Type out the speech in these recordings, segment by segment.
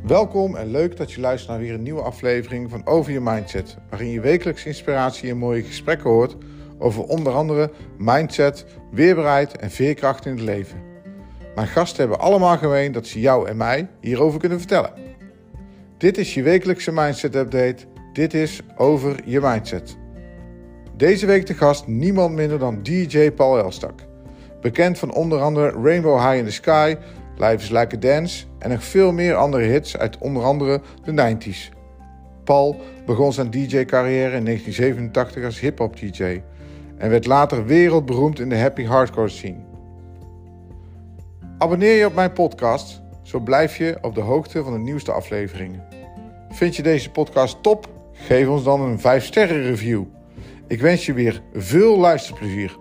Welkom en leuk dat je luistert naar weer een nieuwe aflevering van Over Je Mindset, waarin je wekelijks inspiratie en mooie gesprekken hoort over onder andere mindset, weerbaarheid en veerkracht in het leven. Mijn gasten hebben allemaal gemeen dat ze jou en mij hierover kunnen vertellen. Dit is je wekelijkse Mindset Update. Dit is Over Je Mindset. Deze week de gast niemand minder dan DJ Paul Elstak. Bekend van onder andere Rainbow High in the Sky, Life is Like a Dance en nog veel meer andere hits uit onder andere de 90s. Paul begon zijn DJ-carrière in 1987 als hip-hop DJ en werd later wereldberoemd in de happy hardcore scene. Abonneer je op mijn podcast, zo blijf je op de hoogte van de nieuwste afleveringen. Vind je deze podcast top? Geef ons dan een 5-sterren review. Ik wens je weer veel luisterplezier.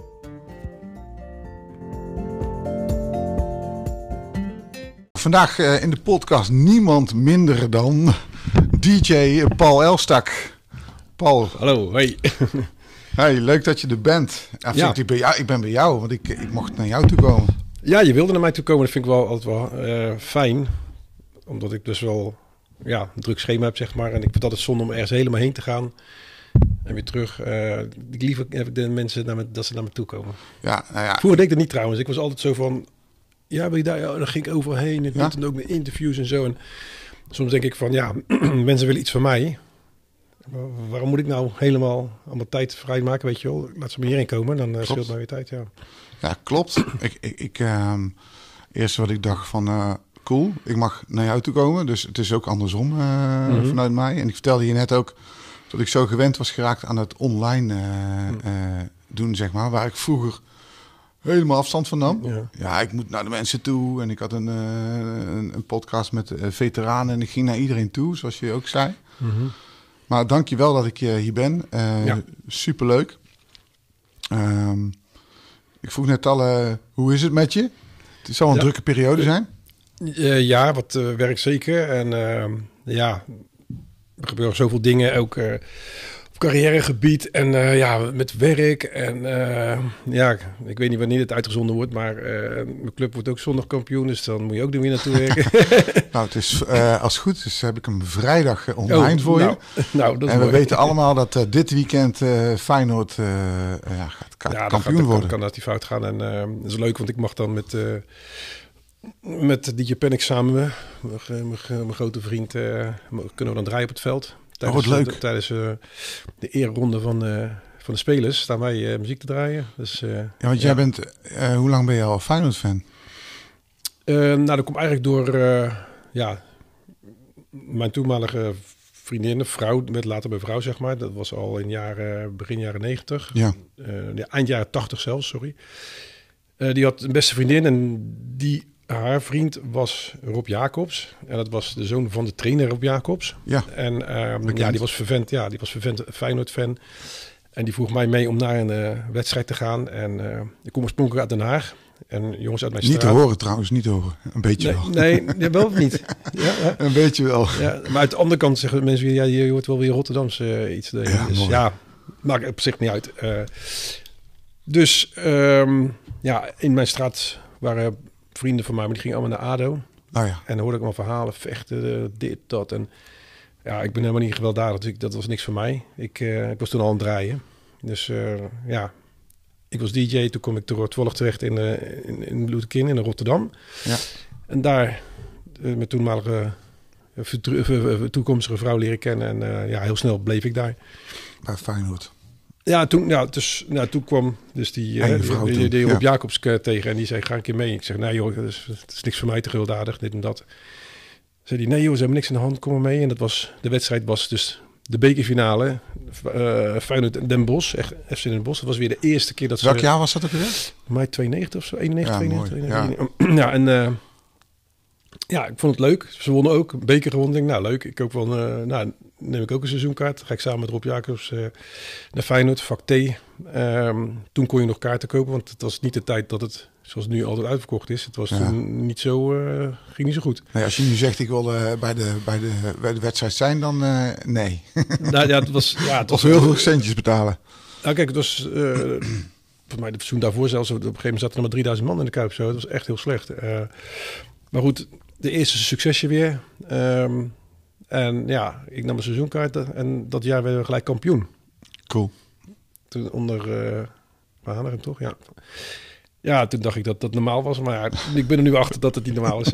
Vandaag in de podcast niemand minder dan DJ Paul Elstak. Paul. Hallo, hoi. Hey, leuk dat je er bent. Ja. Ik ben bij jou, want ik mocht naar jou toe komen. Ja, je wilde naar mij toe komen. Dat vind ik wel altijd wel fijn. Omdat ik dus wel een druk schema heb, zeg maar. En ik vind het altijd zonde om ergens helemaal heen te gaan. En weer terug. Liever heb ik de mensen dat ze naar me toe komen. Ja, nou ja. Vroeger deed ik dat niet trouwens. Ik was altijd zo van... Ja, wil je daar? Ja, dan ging ik overheen. En dan ook met interviews en zo. En soms denk ik van, mensen willen iets van mij. Waarom moet ik nou allemaal tijd vrij maken, weet je wel? Laat ze maar hierheen komen, dan scheelt mij weer tijd, Ja, klopt. Eerst wat ik dacht van, cool, ik mag naar jou toe komen. Dus het is ook andersom vanuit mij. En ik vertelde je net ook dat ik zo gewend was geraakt aan het online doen, zeg maar. Waar ik vroeger helemaal afstand van nam. Ja, ik moet naar de mensen toe. En ik had een podcast met veteranen en ik ging naar iedereen toe, zoals je ook zei. Mm-hmm. Maar dank je wel dat ik hier ben. Superleuk. Ik vroeg net al, hoe is het met je? Het zal een drukke periode zijn. Wat werk zeker. En er gebeuren zoveel dingen ook op carrièregebied en met werk. En ik weet niet wanneer het uitgezonden wordt, maar mijn club wordt ook zondag kampioen, dus dan moet je ook er weer naartoe werken. Nou, het is als het goed is, heb ik hem vrijdag online voor je. Nou, dat is en we mooi. weten allemaal dat dit weekend Feyenoord gaat kampioen worden. Kan dat die fout gaan. En dat is leuk, want ik mag dan met DJ Panic samen, mijn grote vriend, kunnen we dan draaien op het veld. Wat leuk. Tijdens de eerronde van de spelers staan wij muziek te draaien. Dus, want jij bent, hoe lang ben je al Feyenoord-fan? Dat komt eigenlijk door mijn toenmalige vriendin, vrouw, werd later mijn vrouw, zeg maar. Dat was al in begin jaren 90. Ja. Eind jaren 80 zelfs, sorry. Die had een beste vriendin en haar vriend was Rob Jacobs. En dat was de zoon van de trainer Rob Jacobs. Ja. En die was vervent Feyenoord-fan. En die vroeg mij mee om naar een wedstrijd te gaan. En ik kom oorspronkelijk uit Den Haag. En jongens uit mijn straat... Niet te horen trouwens, niet te horen. Een beetje wel. Nee, wel of niet? Ja. Een beetje wel. Ja, maar uit de andere kant zeggen mensen weer... je hoort wel weer Rotterdamse iets. Dus maakt op zich niet uit. In mijn straat waren vrienden van mij, maar die gingen allemaal naar ADO. Oh ja. En dan hoorde ik allemaal verhalen, vechten, dit, dat. En ik ben helemaal niet gewelddadig, dus dat was niks voor mij. Ik was toen al aan het draaien. Dus ik was DJ, toen kom ik toevallig terecht in Bloedekin in Rotterdam. Ja. En daar mijn toenmalige toekomstige vrouw leren kennen. En heel snel bleef ik daar. Bij Feyenoord. Ja, toen kwam dus die Rob Jacobs tegen en die zei, ga een keer mee. Ik zeg, nee joh, het is niks voor mij te gewelddadig, dit en dat. Zei die, nee joh, ze hebben niks in de hand, kom maar mee. En de wedstrijd was dus de bekerfinale, Feyenoord Den Bosch, echt FC Den Bosch. Dat was weer de eerste keer dat ze... Welk jaar was dat ook weer? Mei 92 of zo, 91, ja, 92. Ja, ik vond het leuk. Ze wonnen ook, beker gewonnen. Denk, leuk. Ik ook wel, neem ik ook een seizoenkaart. Ga ik samen met Rob Jacobs naar Feyenoord, vak T. Toen kon je nog kaarten kopen, want het was niet de tijd dat het, zoals het nu altijd uitverkocht is. Het was toen niet zo, ging niet zo goed. Nee, als je nu zegt, ik wil bij de wedstrijd zijn, dan nee. Het was heel veel centjes betalen. Nou kijk, het was... volgens mij de seizoen daarvoor zelfs, op een gegeven moment zaten er maar 3000 man in de Kuip. Zo. Dat was echt heel slecht. Maar goed, de eerste succesje weer. En ja, ik nam een seizoenkaart en dat jaar werden we gelijk kampioen. Cool. Toen onder Hanegem, toch? Ja. Ja, toen dacht ik dat dat normaal was. Maar ja, ik ben er nu achter dat het niet normaal is.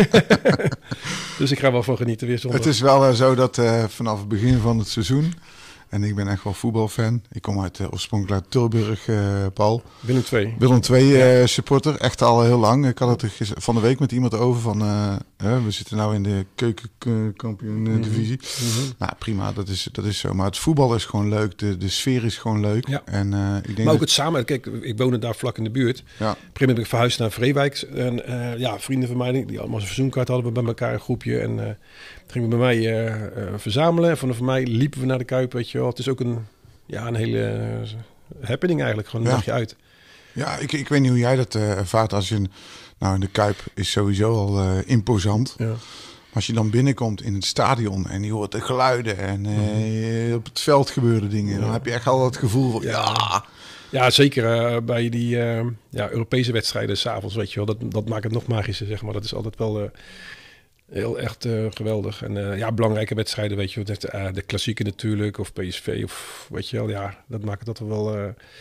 Dus ik ga wel van genieten weer zondag. Het is wel zo dat vanaf het begin van het seizoen... En ik ben echt wel voetbalfan. Ik kom oorspronkelijk uit Tilburg, Paul. Willem II. Willem II supporter. Echt al heel lang. Ik had het van de week met iemand over van... we zitten nou in de keukenkampioen divisie. Nou, prima. Dat is zo. Maar het voetbal is gewoon leuk. De sfeer is gewoon leuk. Ja. En, ik denk maar ook het samen... Kijk, ik woonde daar vlak in de buurt. Ja. Op een gegeven moment ben ik verhuisd naar Vreewijk. En vrienden van mij, die allemaal een verzoenkaart hadden we bij elkaar een groepje. En gingen we bij mij verzamelen. En van mij liepen we naar de Kuip, weet je wel. Het is ook een hele happening eigenlijk. Gewoon een dagje uit. Ja, ik weet niet hoe jij dat ervaart. Als je in de Kuip is sowieso al imposant. Ja. Als je dan binnenkomt in het stadion en je hoort de geluiden en op het veld gebeuren dingen. Dan heb je echt al het gevoel van Ja, zeker bij die Europese wedstrijden 's avonds, weet je wel. Dat maakt het nog magischer, zeg maar. Dat is altijd wel... heel echt geweldig. En belangrijke wedstrijden, weet je, de klassieke natuurlijk, of PSV, of weet je wel, ja, dat maakt het wel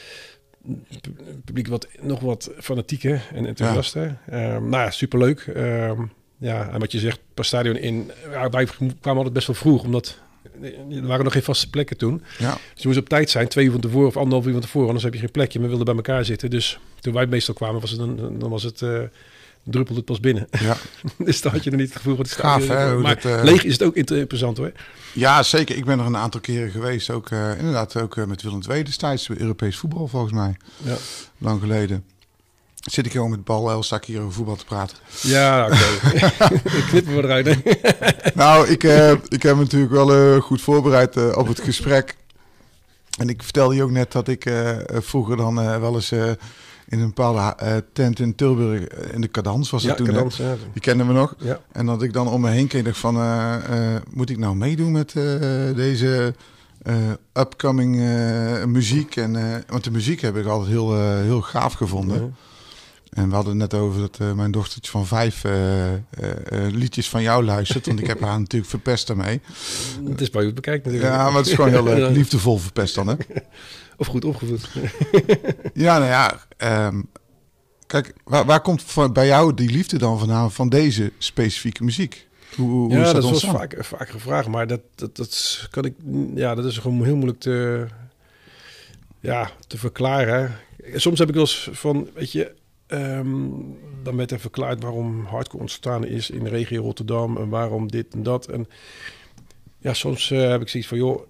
publiek nog wat fanatieker en enthousiaster. Superleuk. En wat je zegt, per stadion in, wij kwamen altijd best wel vroeg, omdat er waren nog geen vaste plekken toen. Ja. Dus je moest op tijd zijn, 2 uur van tevoren of 1,5 uur van tevoren, anders heb je geen plekje. We wilden bij elkaar zitten. Dus toen wij meestal kwamen, was het druppelde het pas binnen. Ja. Dus dan had je er niet het gevoel van te staan. Gaaf, hè? Maar leeg is het ook interessant, hoor. Ja, zeker. Ik ben er een aantal keren geweest. Ook inderdaad ook met Willem II destijds. Europees voetbal, volgens mij. Ja. Lang geleden. Zit ik gewoon met Paul Elstak hier over voetbal te praten. Ja, oké. Knippen we eruit. Nou, ik heb natuurlijk wel goed voorbereid op het gesprek. En ik vertelde je ook net dat ik vroeger dan wel eens... in een bepaalde tent in Tilburg, in de Cadans was het toen. Cadans, ja. Die kenden we nog. Ja. En dat ik dan om me heen keek, dacht van... moet ik nou meedoen met deze upcoming muziek? Want de muziek heb ik altijd heel gaaf gevonden. Ja. En we hadden het net over dat mijn dochtertje van 5 liedjes van jou luistert. Want ik heb haar natuurlijk verpest daarmee. Het is bij u bekijkt natuurlijk. Ja, maar het is gewoon heel leuk. Liefdevol verpest dan, hè? Of goed opgevoed. Ja, nou ja. Kijk, waar komt bij jou die liefde dan vandaan van deze specifieke muziek? Hoe is dat was vaak gevraagd, maar dat kan ik. Ja, dat is gewoon heel moeilijk te verklaren. Soms heb ik wel eens van, weet je, dan werd er verklaard waarom hardcore ontstaan is in de regio Rotterdam en waarom dit en dat. En ja, soms heb ik zoiets van, joh.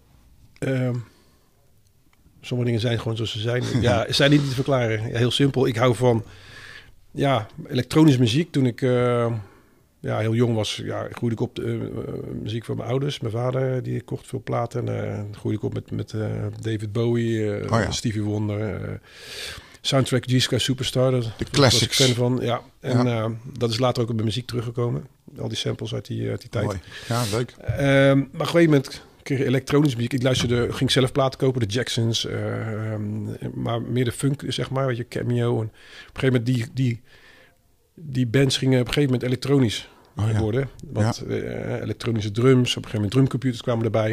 Sommige dingen zijn gewoon zoals ze zijn. Ja, zijn niet te verklaren. Ja, heel simpel. Ik hou van elektronische muziek. Toen ik heel jong was, groeide ik op de muziek van mijn ouders. Mijn vader, die kocht veel platen. En groeide ik op met David Bowie, Stevie Wonder, Soundtrack G-Sky Superstar. De classics. Was ik fan van. Ja. En dat is later ook op mijn muziek teruggekomen. Al die samples uit die tijd. Mooi. Ja, leuk. Maar op een gegeven moment kreeg elektronische muziek. Ik ging zelf platen kopen, de Jacksons, maar meer de funk, zeg maar, weet je, Cameo. En op een gegeven moment die bands gingen op een gegeven moment elektronisch worden. Want elektronische drums, op een gegeven moment drumcomputers kwamen erbij.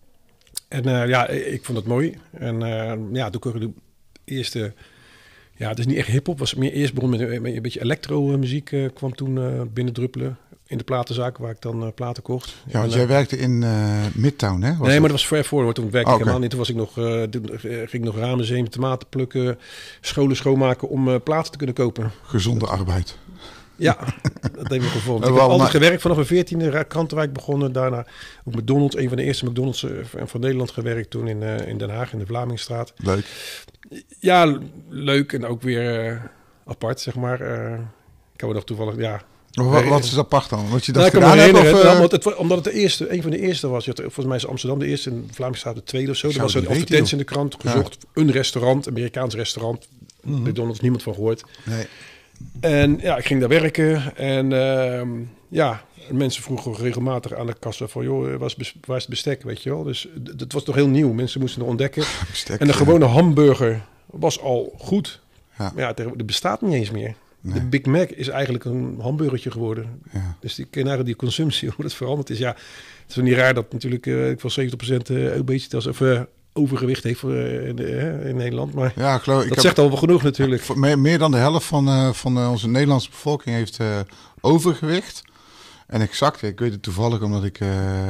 En ik vond dat mooi. En toen kreeg ik de eerste. Ja, het is niet echt hip-hop, was meer eerst begon met een beetje elektro-muziek kwam toen binnendruppelen. In de platenzaak waar ik dan platen kocht. Ja, want jij werkte in Midtown, hè? Maar dat was ver voor. Want toen werkte ik helemaal niet. Toen was ik nog, ging ik nog ramen zeemen, tomaten plukken, scholen schoonmaken om platen te kunnen kopen. Gezonde arbeid. Ja, dat heeft me gevonden. Ik heb altijd gewerkt vanaf mijn 14e, Krantenwijk begonnen. Daarna ook McDonald's, een van de eerste McDonald's van Nederland gewerkt. Toen in Den Haag, in de Vlamingstraat. Leuk. Ja, leuk en ook weer apart, zeg maar. Ik kan me nog toevallig, Wat is apart dan? Wat je dat ik kan gedaan me herinneren, hebt? omdat het een van de eerste was. Volgens mij is Amsterdam de eerste, in Vlamingstraat de tweede of zo. Er was een advertentie in de krant gezocht. Een restaurant, Amerikaans restaurant. McDonald's, niemand van gehoord. Nee. En ik ging daar werken. En mensen vroegen regelmatig aan de kassa van, joh, waar is het bestek, weet je wel. Dus dat was toch heel nieuw. Mensen moesten het ontdekken. Bestek, en de gewone hamburger was al goed. Ja. Maar dat bestaat niet eens meer. Nee. De Big Mac is eigenlijk een hamburgertje geworden. Ja. Dus die consumptie, hoe dat veranderd is. Ja, het is wel niet raar dat natuurlijk ik wel 70% obesitas of overgewicht heeft in Nederland. Maar ja, dat zegt al wel genoeg natuurlijk. Meer dan de helft van onze Nederlandse bevolking heeft overgewicht. En exact, ik weet het toevallig omdat ik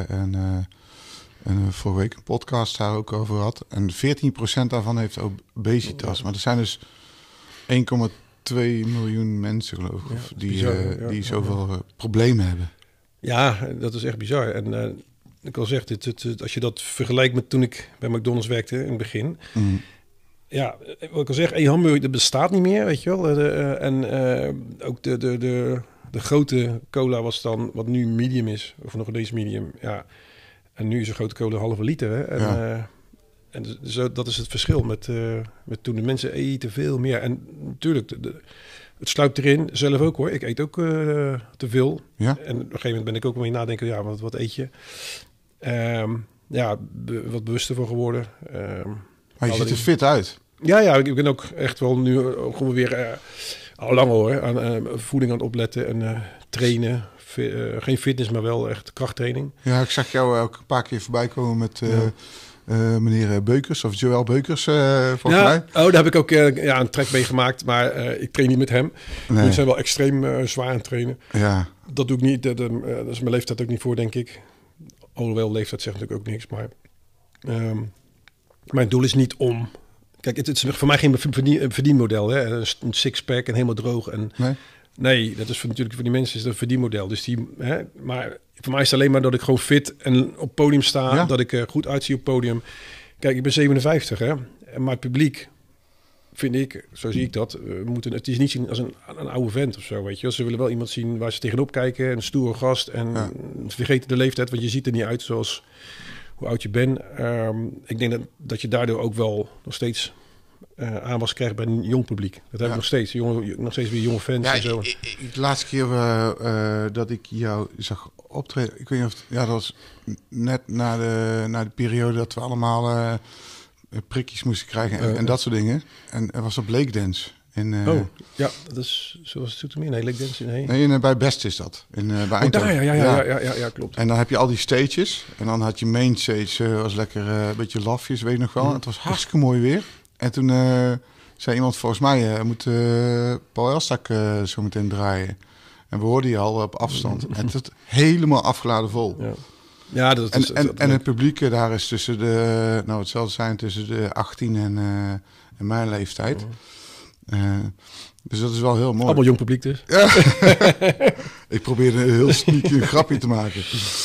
vorige week een podcast daar ook over had. En 14% daarvan heeft obesitas. Ja. Maar er zijn dus 1,2 miljoen mensen, geloof ik, die zoveel problemen hebben. Ja, dat is echt bizar. En ik al zeg, als je dat vergelijkt met toen ik bij McDonald's werkte in het begin. Mm. Ja, wat ik al zeg, 1 hamburger, dat bestaat niet meer, weet je wel. Ook de grote cola was dan, wat nu medium is, of nog ineens medium. Ja. En nu is een grote cola 1,5 liter. Hè? En zo, dat is het verschil met toen. De mensen eten veel meer. En natuurlijk, het sluipt erin. Zelf ook hoor. Ik eet ook te veel. Ja? En op een gegeven moment ben ik ook wel in nadenken. Ja, wat eet je? Wat bewuster van geworden. Maar je ziet er fit uit. Ja, ik ben ook echt wel nu gewoon weer al lang hoor. Aan voeding aan het opletten en trainen. Geen fitness, maar wel echt krachttraining. Ja, ik zag jou ook een paar keer voorbij komen met meneer Beukers, of Joël Beukers, volgens mij. Oh, daar heb ik ook een trek mee gemaakt, maar ik train niet met hem. Nee. We zijn wel extreem zwaar aan het trainen. Ja. Dat doe ik niet, dat is mijn leeftijd ook niet voor, denk ik. Alhoewel, leeftijd zegt natuurlijk ook niks, maar mijn doel is niet om... Kijk, het is voor mij geen verdienmodel, hè? Een sixpack en helemaal droog en... Nee, dat is natuurlijk voor die mensen is dat een verdienmodel. Dus maar voor mij is het alleen maar dat ik gewoon fit en op podium sta. Ja. Dat ik er goed uitzie op podium. Kijk, ik ben 57, hè. Maar het publiek, vind ik, zo zie ik dat, het is niet zien als een oude vent of zo, weet je. Ze willen wel iemand zien waar ze tegenop kijken. Een stoere gast. En vergeten de leeftijd, want je ziet er niet uit zoals hoe oud je bent. Ik denk dat je daardoor ook wel nog steeds... aanwas krijgt bij een jong publiek. Dat heb ik nog steeds. Nog steeds weer jonge fans en zo. De laatste keer dat ik jou zag optreden... Ik weet niet of... dat was net na de periode dat we allemaal prikjes moesten krijgen en dat soort dingen. En er was op Lake Dance. Dat is zoals het Zoetermeer. Nee, Lake Dance. Nee, bij Best is dat. Bij Eindhoven. Ja, klopt. En dan heb je al die stages. En dan had je main stage, was lekker een beetje lafjes, weet je nog wel. Mm. Het was hartstikke mooi weer. En toen zei iemand, volgens mij moet Paul Elstak zo meteen draaien. En we hoorden je al op afstand. En het is helemaal afgeladen vol. Ja, en het publiek daar is tussen de... Nou, hetzelfde zijn tussen de 18 en mijn leeftijd. Dus dat is wel heel mooi. Allemaal jong publiek dus. Ja. Ik probeerde een heel sneaky een grapje te maken.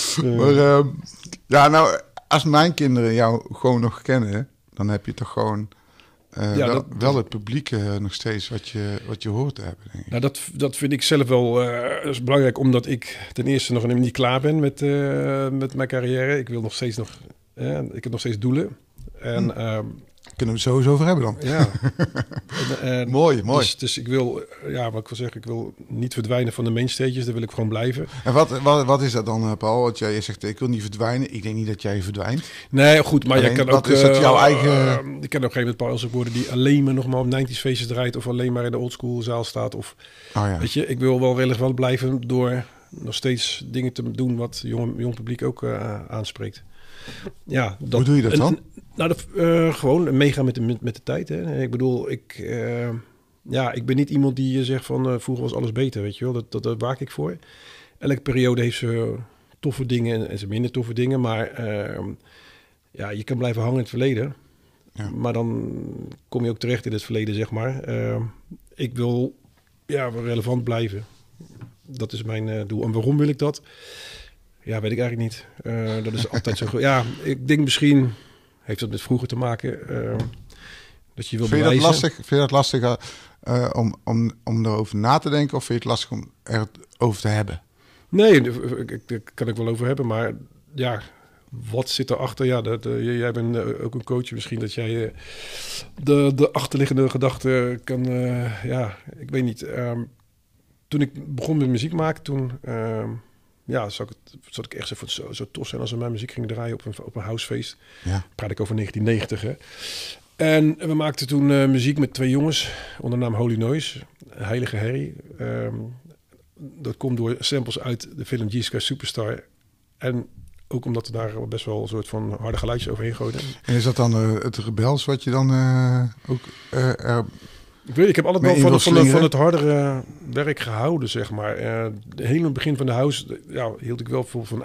Maar als mijn kinderen jou gewoon nog kennen... dan heb je toch gewoon... wel het publiek nog steeds wat je hoort te hebben, denk ik. Nou, dat vind ik zelf wel dat is belangrijk, omdat ik ten eerste nog niet klaar ben met mijn carrière. Ik wil nog steeds ik heb nog steeds doelen. En, kunnen we het sowieso over hebben dan? Ja. Mooi. Dus ik wil, wat ik wil zeggen, ik wil niet verdwijnen van de mainstages. Daar wil ik gewoon blijven. En wat is dat dan, Paul? Want jij zegt, ik wil niet verdwijnen. Ik denk niet dat jij verdwijnt. Nee, goed, maar je kan ook... is dat jouw eigen... Ik ken op een gegeven moment Paul Elstak worden die alleen maar nog maar op 90's feestjes draait. Of alleen maar in de oldschool zaal staat. Of, weet je, ik wil wel relevant blijven door nog steeds dingen te doen wat jong publiek ook aanspreekt. Ja, hoe doe je dat dan? Gewoon meegaan met de tijd. Hè. Ik bedoel, ik ben niet iemand die zegt van vroeger was alles beter, weet je wel. Dat waak ik voor. Elke periode heeft ze toffe dingen en ze minder toffe dingen. Maar je kan blijven hangen in het verleden. Ja. Maar dan kom je ook terecht in het verleden, zeg maar. Ik wil relevant blijven. Dat is mijn doel. En waarom wil ik dat? Ja, weet ik eigenlijk niet. Dat is altijd zo. Ja, ik denk misschien heeft dat met vroeger te maken. Dat je wil bewijzen. Vind je dat lastig om erover na te denken? Of vind je het lastig om erover te hebben? Nee, daar kan ik wel over hebben. Maar ja, wat zit erachter? Ja, jij bent ook een coach. Misschien dat jij de achterliggende gedachten kan... ik weet niet. Toen ik begon met muziek maken, toen... zat ik echt zo tof zijn als we mijn muziek gingen draaien op een housefeest. Ja. Praat ik over 1990, hè. En we maakten toen muziek met 2 jongens onder de naam Holy Noise, Heilige Harry. Dat komt door samples uit de film G-Sky Superstar. En ook omdat we daar best wel een soort van harde geluidjes overheen gooiden. En is dat dan het rebels wat je dan ook... Ik heb altijd wel van het hardere werk gehouden, zeg maar. Helemaal begin van de house hield ik wel van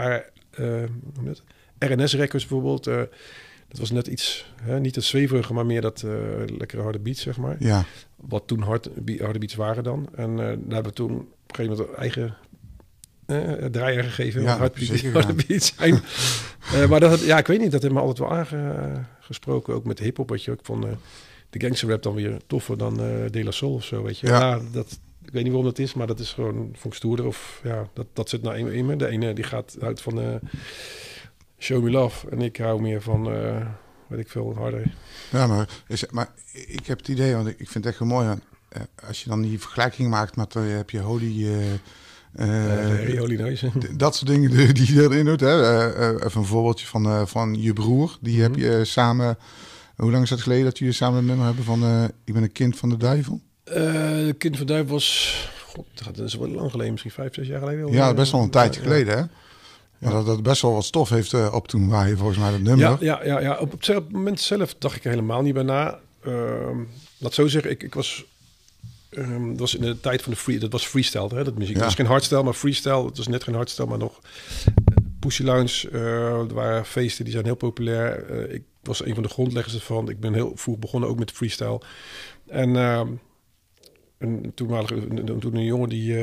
RNS Records bijvoorbeeld. Dat was net iets, niet het zweverige, maar meer dat lekkere harde beats, zeg maar. Ja. Wat toen harde beats waren dan. En daar hebben we toen op een gegeven moment eigen draaier gegeven. Ja, harde beats zijn. Maar dat, ik weet niet, dat heeft me altijd wel aangesproken. Ook met hip-hop, weet je. Ik vond de gangster rap dan weer toffer dan De La Soul of zo, weet je. Ja. Ik weet niet waarom dat is, maar dat is gewoon, vond ik stoerder. Of dat zit nou in me. De ene die houdt van Show Me Love. En ik hou meer van, weet ik veel, harder. Ja, maar ik heb het idee, want ik vind het echt wel mooi. Als je dan die vergelijking maakt met, heb je Holy... Holy Noise. Dat soort dingen die je erin doet. Hè? Even een voorbeeldje van je broer. Die heb je samen... Hoe lang is het geleden dat jullie samen een nummer hebben van... ik ben een kind van de duivel? De kind van de duivel was... God, dat is wel lang geleden. Misschien 5, 6 jaar geleden. Ja, best wel een tijdje geleden, hè? Maar dat best wel wat stof heeft op toen waaien, volgens mij, dat nummer. Ja. Op het moment zelf dacht ik er helemaal niet bij na. Laat zo zeggen, ik was... dat was in de tijd van dat was freestyle, hè, dat muziek. Dat was geen hardstyle, maar freestyle. Het was net geen hardstyle, maar nog Pussy Lounge. Er waren feesten, die zijn heel populair. Ik was een van de grondleggers ervan. Ik ben heel vroeg begonnen ook met freestyle. En toen een jongen die...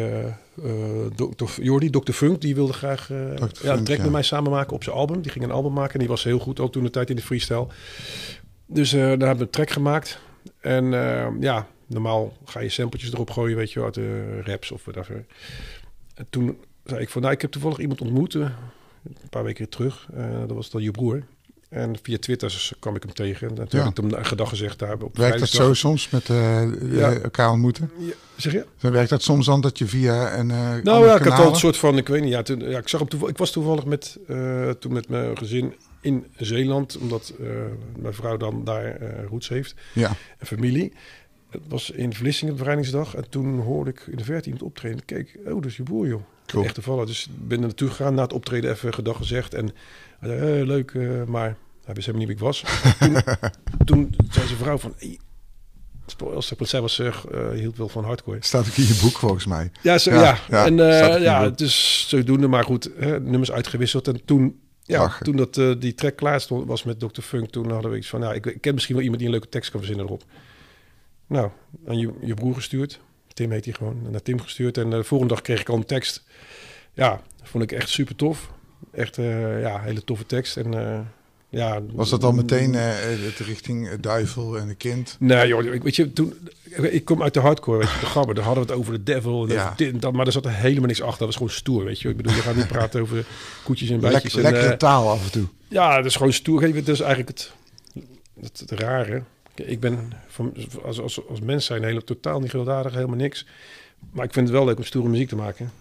Dr. Funk, die wilde graag een track met mij samen maken op zijn album. Die ging een album maken en die was heel goed ook toen de tijd in de freestyle. Dus daar hebben we een track gemaakt. En normaal ga je sampletjes erop gooien, weet je, uit de raps of whatever. En toen zei ik van, ik heb toevallig iemand ontmoet, een paar weken terug. Dat was dan je broer. En via Twitter kwam ik hem tegen. En toen heb ik hem een gedag gezegd daar op Werkt dat zo soms met elkaar ontmoeten? Ja, zeg je? Dan werkt dat soms dan dat je via een ik had al een soort van, ik weet niet. Ik zag hem ik was toevallig toen met mijn gezin in Zeeland, omdat mijn vrouw dan daar roots heeft. Ja. En familie. Het was in Vlissingen, bevrijdingsdag. En toen hoorde ik in de verte iemand optreden. Kijk, dat is je broer, joh. Cool. Echt toevallig. Dus ik ben er naartoe gegaan, na het optreden even gedag gezegd. En hij zei, leuk, maar hij wist helemaal niet wie ik was. toen zei zijn vrouw van... zij was hield wel van hardcore. Staat ook in je boek, volgens mij. Ja. En het is zodoende, maar goed, nummers uitgewisseld. En toen... toen die track klaar stond, was met Dr. Funk, toen hadden we iets van... ik ken misschien wel iemand die een leuke tekst kan verzinnen erop. Nou, aan je broer gestuurd. Tim heet hij gewoon. Naar Tim gestuurd. En de volgende dag kreeg ik al een tekst. Ja, vond ik echt super tof. Echt, hele toffe tekst. En was dat al meteen richting duivel en een kind? Nee, joh, weet je, ik kom uit de hardcore, weet je, de gabber. Daar hadden we het over de devil. Maar er zat er helemaal niks achter. Dat was gewoon stoer, weet je. Ik bedoel, je gaat niet praten over koetjes en bijtjes. Lekkere taal af en toe. Ja, dat is gewoon stoer. Dat is eigenlijk het rare. Ik ben als mens zijn totaal niet gewelddadig, helemaal niks. Maar ik vind het wel leuk om stoere muziek te maken.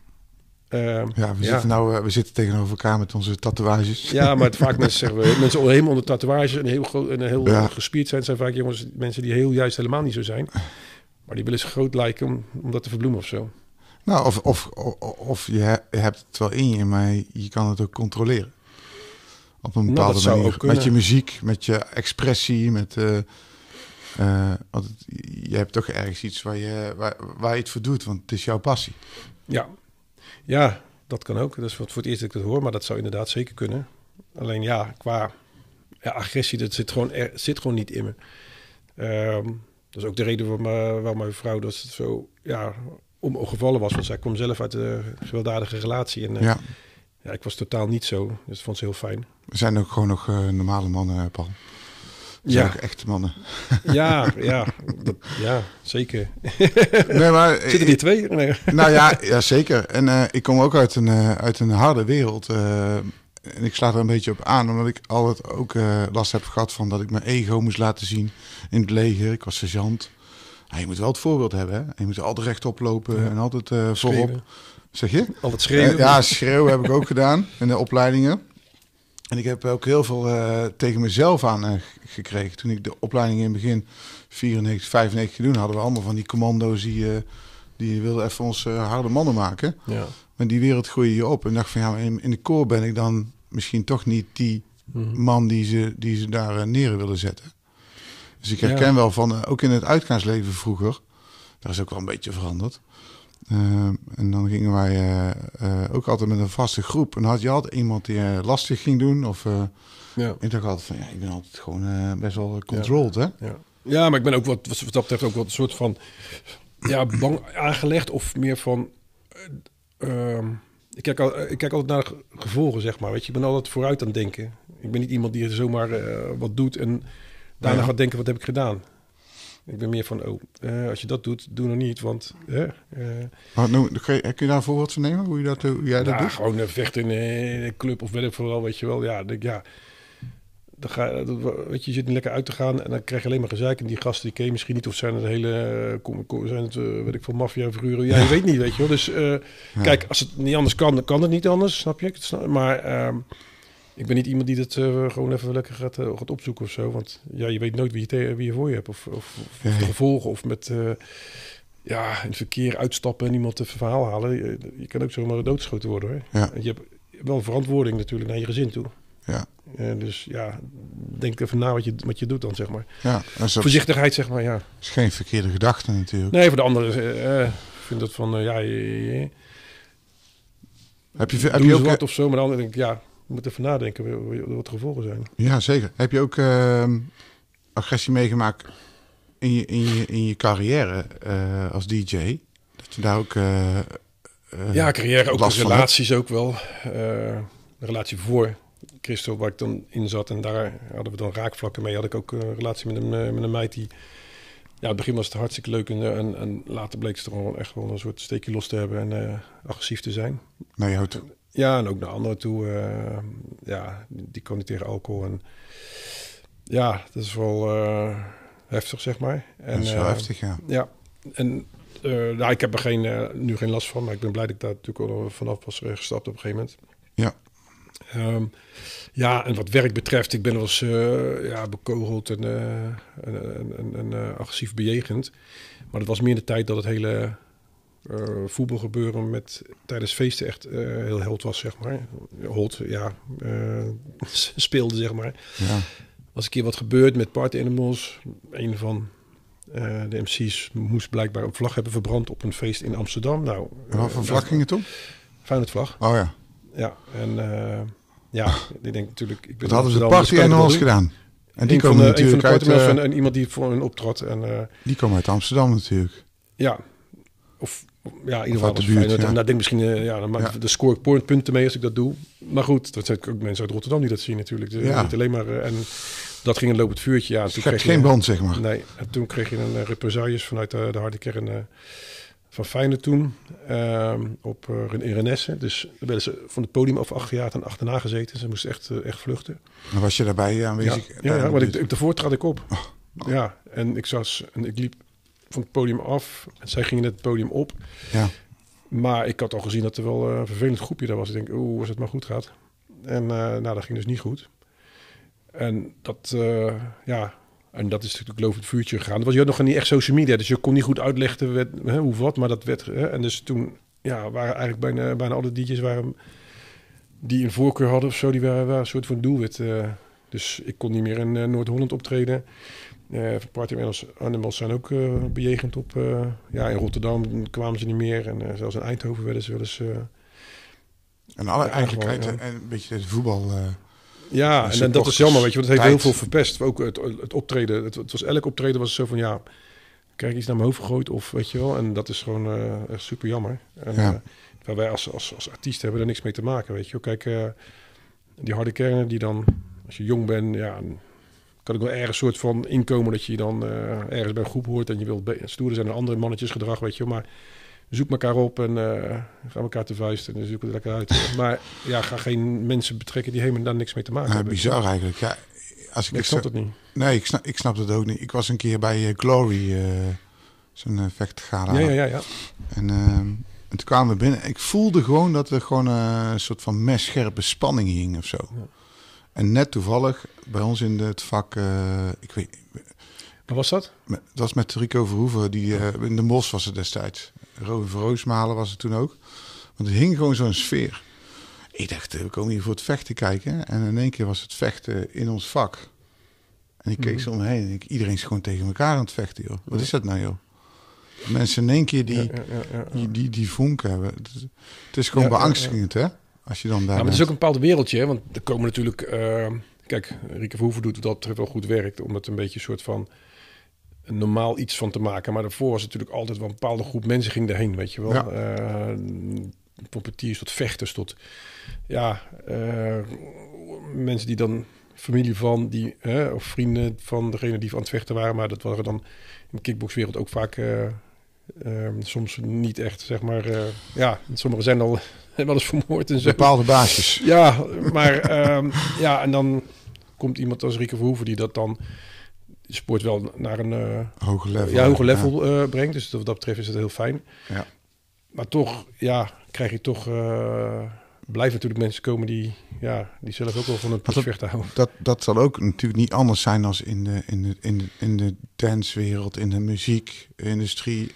We zitten tegenover elkaar met onze tatoeages. Ja, maar vaak mensen helemaal onder tatoeages en heel gespierd zijn vaak mensen die heel juist helemaal niet zo zijn. Maar die willen ze groot lijken om dat te verbloemen of zo. Nou, of je hebt het wel in je, maar je kan het ook controleren. Op een bepaalde manier. Met je muziek, met je expressie, met... want je hebt toch ergens iets waar je het voor doet, want het is jouw passie. Ja, dat kan ook. Dat is voor het eerst dat ik dat hoor, maar dat zou inderdaad zeker kunnen. Alleen qua agressie, dat zit gewoon niet in me. Dat is ook de reden waarom mijn vrouw dat zo omgevallen was. Want zij kwam zelf uit een gewelddadige relatie. En ik was totaal niet zo. Dus dat vond ze heel fijn. Er zijn ook gewoon nog normale mannen, Paul. Zijn ook echte mannen. Ja, zeker. Nee, maar zitten die 2? Nee. Nou ja, zeker. En ik kom ook uit een harde wereld. En ik sla er een beetje op aan, omdat ik altijd ook last heb gehad van dat ik mijn ego moest laten zien in het leger. Ik was sergeant. Je moet wel het voorbeeld hebben, hè? Je moet altijd rechtop lopen en altijd voorop. Zeg je? Altijd schreeuwen. Schreeuwen heb ik ook gedaan in de opleidingen. En ik heb ook heel veel tegen mezelf aan gekregen. Toen ik de opleiding in het begin 94, 95 doen, hadden we allemaal van die commando's die wilden even ons harde mannen maken. Ja. Maar die wereld groeide je op. En dacht van ja, in de koor ben ik dan misschien toch niet die man die ze daar neer willen zetten. Dus ik herken wel van, ook in het uitgaansleven vroeger, daar is ook wel een beetje veranderd. En dan gingen wij ook altijd met een vaste groep. En dan had je altijd iemand die lastig ging doen. Of ik dacht altijd van, ja, ik ben altijd gewoon best wel controlled, hè? Ja, maar ik ben ook wat dat betreft ook wat een soort van bang aangelegd. Of meer van... Ik kijk altijd naar de gevolgen, zeg maar. Weet je, ik ben altijd vooruit aan het denken. Ik ben niet iemand die zomaar wat doet en daarna gaat denken, wat heb ik gedaan? Ik ben meer van, als je dat doet, doe nog niet, want... kun je daar een voorbeeld van nemen, hoe jij dat doet? Gewoon vechten in een club of weet ik vooral, weet je wel. Ja, weet je zit niet lekker uit te gaan en dan krijg je alleen maar gezeik. En die gasten, die ken je misschien niet, of zijn het hele... zijn het, weet ik veel, maffia-figuren? Ja, je weet niet, weet je wel. Dus kijk, als het niet anders kan, dan kan het niet anders, snap je? Maar... ik ben niet iemand die het gewoon even lekker gaat opzoeken of zo. Want ja, je weet nooit wie je voor je hebt. Of de gevolgen. Of met in het verkeer uitstappen en iemand een verhaal halen. Je kan ook zomaar doodgeschoten worden, hoor. Ja. Je hebt wel verantwoording natuurlijk naar je gezin toe. Ja. Dus ja, denk even na wat je doet dan, zeg maar. Ja, voorzichtigheid, zeg maar, ja. Is geen verkeerde gedachte natuurlijk. Nee, voor de anderen vind dat van, Heb je ook wat of zo, maar dan denk ik, ja... Je moet even nadenken wat de gevolgen zijn. Ja, zeker. Heb je ook agressie meegemaakt in je carrière als DJ? Dat je daar ook carrière, ook relaties ook wel. De relatie voor Christel, waar ik dan in zat. En daar hadden we dan raakvlakken mee. Had ik ook een relatie met een meid die... Ja, in het begin was het hartstikke leuk. En later bleek ze er echt wel een soort steekje los te hebben. En agressief te zijn. Nou, je houdt... Ja, en ook naar anderen toe. Die kon niet tegen alcohol. En ja, dat is wel heftig, zeg maar. En, dat is wel heftig, ja. Ja, en ik heb er nu geen last van. Maar ik ben blij dat ik daar natuurlijk al vanaf was gestapt op een gegeven moment. Ja. En wat werk betreft, ik ben wel eens bekogeld en agressief bejegend. Maar dat was meer de tijd dat het hele... voetbalgebeuren tijdens feesten echt heel held was, zeg maar. Speelde, zeg maar. Ja. Was een keer wat gebeurd met Party Animals. Een van de MC's moest blijkbaar een vlag hebben verbrand op een feest in Amsterdam. Nou, wat voor vlag ging het om? Feyenoordvlag. Oh ja. Ja, en ik denk natuurlijk... Dat hadden ze de Party Animals gedaan. En die komen natuurlijk uit... en iemand die voor hun optrad. En, die komen uit Amsterdam natuurlijk. Ja, in ieder geval de buurt, En daar denk misschien, dan score ik punten mee als ik dat doe. Maar goed, dat zijn ook mensen uit Rotterdam die dat zien natuurlijk. Niet alleen maar, en dat ging een lopend vuurtje. Ja, en toen kreeg je geen band, zeg maar. Nee, en toen kreeg je een represailles vanuit de harde kern van Feyenoord toen. In Renesse. Dus daar werden ze van het podium afgejaagd en achterna gezeten. Ze moesten echt vluchten. Maar was je daarbij aanwezig? Ja, want daarvoor trad ik op. Ja, en ik liep van het podium af. En zij gingen net het podium op. Ja. Maar ik had al gezien dat er wel een vervelend groepje daar was. Ik denk, als het maar goed gaat. En dat ging dus niet goed. En dat, en dat is natuurlijk lovend vuurtje gegaan. Er was nog niet echt social media, dus je kon niet goed uitleggen hoe of wat, maar dat werd... en dus toen waren eigenlijk bijna alle DJ's die een voorkeur hadden of zo, die waren een soort van doelwit. Dus ik kon niet meer in Noord-Holland optreden. Party Animals zijn ook bejegend op... in Rotterdam kwamen ze niet meer. En zelfs in Eindhoven werden ze wel eens... en eigenlijk een beetje het voetbal... en dat is jammer, weet je. Want het heeft heel veel verpest. Ook het optreden. Het was, elk optreden was zo van... krijg iets naar mijn hoofd gegooid of weet je wel. En dat is gewoon echt super jammer. En, waar wij als artiest hebben er niks mee te maken, weet je. Kijk, die harde kernen die dan... Als je jong bent, kan ik wel ergens soort van inkomen dat je dan ergens bij een groep hoort en je wilt stoer zijn en andere mannetjes gedrag, weet je. Maar zoek elkaar op en ga elkaar te vuist en zoek het lekker uit. Maar ga geen mensen betrekken die helemaal daar niks mee te maken hebben. Bizar eigenlijk. Ja, ik snap het niet. Nee, ik snap het ook niet. Ik was een keer bij Glory, zo'n vechtgala. Ja. En toen kwamen we binnen. Ik voelde gewoon dat er gewoon een soort van messcherpe spanning hing of zo. Ja. En net toevallig bij ons in het vak, ik weet niet. Wat was dat? Dat was met Rico Verhoeven, die in de Bos was het destijds. Roosmalen was het toen ook. Want er hing gewoon zo'n sfeer. Ik dacht, we komen hier voor het vechten kijken. En in één keer was het vechten in ons vak. En ik keek zo omheen en iedereen is gewoon tegen elkaar aan het vechten, joh. Wat is dat nou, joh? Mensen in één keer die vonk hebben. Het is gewoon beangstigend, hè? Als je dan daar. Ja, maar het is ook een bepaald wereldje, hè? Want er komen natuurlijk. Kijk, Rieke Verhoeven doet dat betreft wel goed werk, om het een beetje een soort van een normaal iets van te maken. Maar daarvoor was het natuurlijk altijd wel een bepaalde groep mensen ging erheen, weet je wel. Ja. Pompetiers tot vechters tot mensen die dan familie van die of vrienden van degene die aan het vechten waren, maar dat waren dan in de kickboxwereld ook vaak soms niet echt, zeg maar. Sommigen zijn al wel eens vermoord en zo. Bepaalde baasjes. Ja, maar en dan komt iemand als Rieke Verhoeven die dat dan de sport wel naar een hoger level brengt. Dus wat dat betreft is het heel fijn. Ja. Maar toch, krijg je toch blijven natuurlijk mensen komen die zelf ook wel van het vechten houden. Dat zal ook natuurlijk niet anders zijn als in de dancewereld, in de muziekindustrie.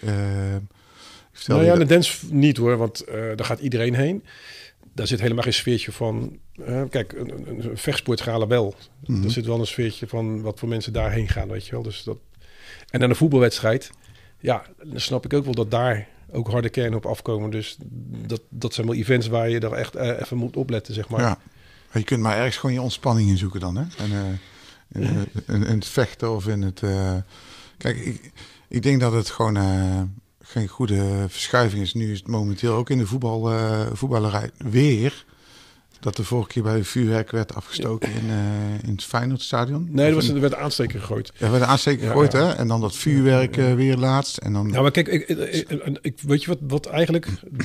De dance niet hoor, want daar gaat iedereen heen. Daar zit helemaal geen sfeertje van. Kijk, een vechtsportgala wel. Mm-hmm. Er zit wel een sfeertje van wat voor mensen daarheen gaan, weet je wel. Dus dat. En dan een voetbalwedstrijd. Ja, dan snap ik ook wel dat daar ook harde kernen op afkomen. Dus dat zijn wel events waar je er echt even moet opletten, zeg maar. Ja, je kunt maar ergens gewoon je ontspanning in zoeken dan, hè? En in het vechten of in het. Kijk, ik denk dat het gewoon geen goede verschuiving is. Nu is het momenteel ook in de voetballerij weer dat de vorige keer bij vuurwerk werd afgestoken in het Feyenoordstadion. Nee, er werd aansteker gegooid. Ja, er werd aansteker gegooid, hè? En dan dat vuurwerk weer laatst. En dan. Ja, maar kijk, ik weet je wat eigenlijk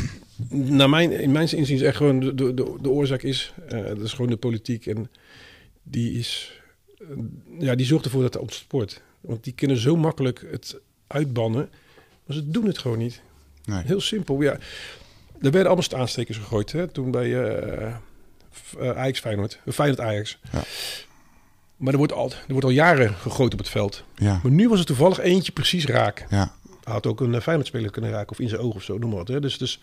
in mijn inziens echt gewoon de oorzaak is. Dat is gewoon de politiek en die is, die zorgt ervoor dat het ontsport. Want die kunnen zo makkelijk het uitbannen, maar ze doen het gewoon niet. Nee. Heel simpel. Ja, er werden allemaal aanstekers gegooid, hè? Toen bij Ajax Feyenoord Ajax. Ja. Maar er wordt al jaren gegooid op het veld. Ja. Maar nu was het toevallig eentje precies raak. Ja. Hij had ook een Feyenoord-speler kunnen raken of in zijn oog of zo, noem maar wat. Hè? Dus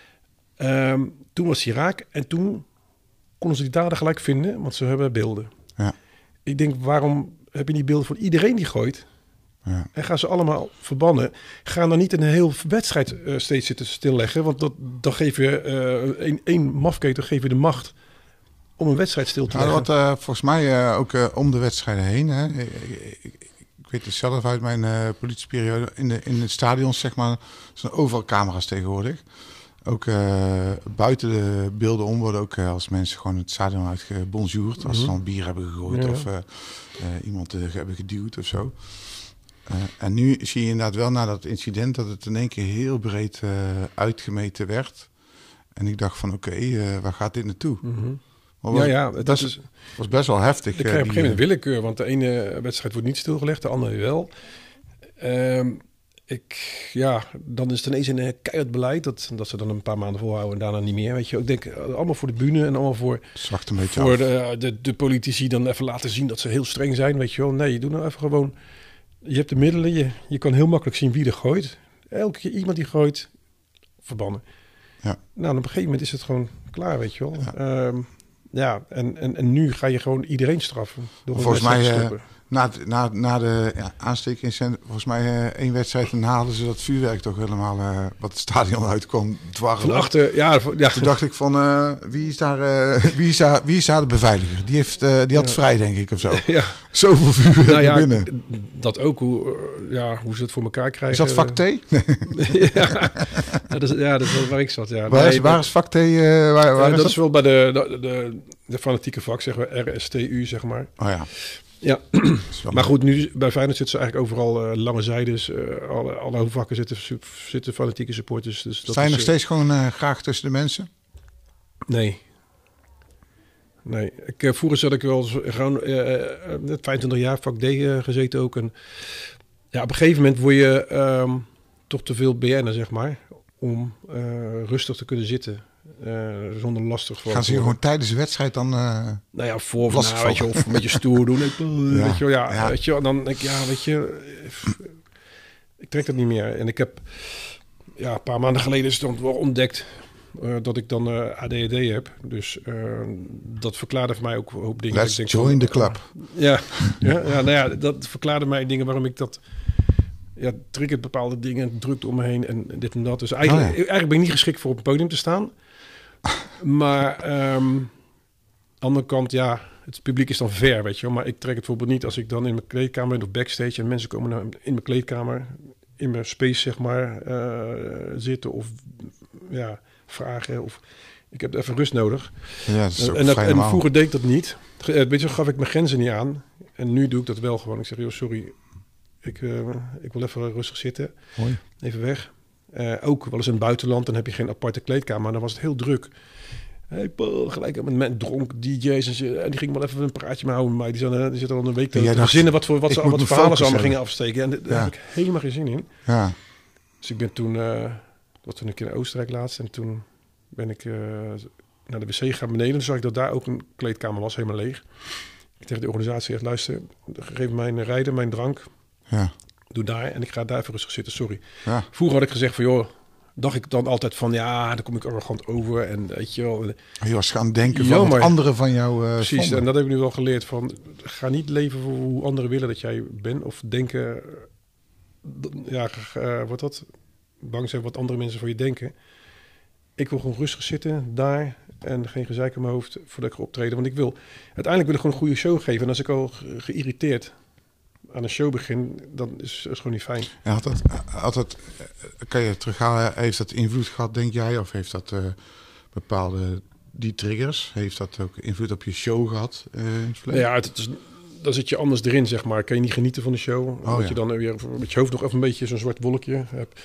toen was hij raak en toen konden ze die dader gelijk vinden, want ze hebben beelden. Ja. Ik denk, waarom heb je die beelden voor iedereen die gooit? Ja. En gaan ze allemaal verbannen. Ga dan niet een heel wedstrijd steeds zitten stilleggen, want dan geef je één mafketel geef je de macht om een wedstrijd stil te leggen. Wat volgens mij ook om de wedstrijden heen. Hè. Ik weet het zelf uit mijn politieperiode. In het stadion, zeg maar, zijn overal camera's tegenwoordig. Ook buiten de beelden om worden ook als mensen gewoon het stadion uitgebonjourd. Als ze dan bier hebben gegooid of iemand hebben geduwd of zo. En nu zie je inderdaad wel na dat incident dat het in één keer heel breed uitgemeten werd. En ik dacht van oké, waar gaat dit naartoe? Mm-hmm. Dat was best wel heftig. Dan krijg je op een gegeven moment willekeur, want de ene wedstrijd wordt niet stilgelegd, de andere wel. Dan is het ineens een keihard beleid dat ze dan een paar maanden volhouden en daarna niet meer. Weet je, ik denk allemaal voor de bühne en allemaal voor de politici dan even laten zien dat ze heel streng zijn. Weet je wel, nee, je doet nou even gewoon. Je hebt de middelen, je kan heel makkelijk zien wie er gooit. Elke keer iemand die gooit, verbannen. Ja. Nou, op een gegeven moment is het gewoon klaar, weet je wel. Ja. En nu ga je gewoon iedereen straffen. Volgens mij, na de aansteking, volgens mij 1 wedstrijd, en haalden ze dat vuurwerk toch helemaal wat het stadion uitkwam dwarrelen. Van achter, Toen dacht ik van, wie is daar de beveiliger? Die had vrij, denk ik, of zo. Ja. Zoveel vuurwerk binnen. Dat ook, hoe ze het voor elkaar krijgen. Is dat vak T? dat is waar ik zat. Ja. Waar is vak T? Dat is wel bij de fanatieke vak, zeg maar, RSTU, zeg maar. Oh ja. Ja, maar goed, nu bij Feyenoord zitten ze eigenlijk overal lange zijdes. Alle hoofdvakken zitten fanatieke supporters. Dus dat sta je nog steeds gewoon graag tussen de mensen? Nee. Vroeger zat ik wel gewoon 25 jaar vak D gezeten ook. En ja, op een gegeven moment word je toch te veel BN'er, zeg maar, om rustig te kunnen zitten. zonder lastig voor. Gaan ze gewoon tijdens de wedstrijd dan... nou ja, weet je, of een beetje stoer doen. Weet je wel, weet je, dan denk ik, weet je... Ik trek dat niet meer. En ik heb... Ja, een paar maanden geleden is het dan wel ontdekt... dat ik dan ADHD heb. Dus dat verklaarde voor mij ook een hoop dingen. Let's join the club. Nou ja, dat verklaarde mij dingen waarom ik dat... Ja, triggert bepaalde dingen, drukt om me heen en dit en dat. Dus eigenlijk ben ik niet geschikt voor op een podium te staan. Maar aan de andere kant, het publiek is dan ver, weet je wel. Maar ik trek het bijvoorbeeld niet als ik dan in mijn kleedkamer ben of backstage... en mensen komen in mijn kleedkamer, in mijn space, zeg maar, zitten of vragen. Of ik heb even rust nodig. Ja, dat is en vroeger deed ik dat niet. Weet je, gaf ik mijn grenzen niet aan. En nu doe ik dat wel gewoon. Ik zeg, joh, sorry... Ik wil even rustig zitten. Hoi. Even weg. Ook wel eens in het buitenland, dan heb je geen aparte kleedkamer. Dan was het heel druk. Hey, gelijk met dronk DJ's en die gingen wel even een praatje met houden. Maar die zitten al een week te verzinnen wat verhalen ze allemaal gingen afsteken. En daar heb ik helemaal geen zin in. Ja. Dus ik ben toen, was toen een keer in Oostenrijk laatst. En toen ben ik naar de wc gegaan beneden. Toen zag ik dat daar ook een kleedkamer was, helemaal leeg. Ik tegen de organisatie echt, luister, geef mijn rijden, mijn drank. Ja. Doe daar en ik ga daar even rustig zitten, sorry. Ja. Vroeger had ik gezegd van, joh, dacht ik dan altijd van, dan kom ik arrogant over en weet je wel. Je was gaan denken van wat anderen van jou precies, vonden. En dat heb ik nu wel geleerd van, ga niet leven voor hoe anderen willen dat jij bent of denken, wordt dat bang zijn wat andere mensen voor je denken. Ik wil gewoon rustig zitten daar en geen gezeik in mijn hoofd voordat ik ga optreden, want uiteindelijk wil ik gewoon een goede show geven en als ik al geïrriteerd aan een show begin, dan is het gewoon niet fijn. Ja, kan je terughalen, heeft dat invloed gehad, denk jij? Of heeft dat bepaalde, die triggers, heeft dat ook invloed op je show gehad? Dan zit je anders erin, zeg maar. Kan je niet genieten van de show. Dat je dan weer met je hoofd nog even een beetje zo'n zwart wolkje hebt.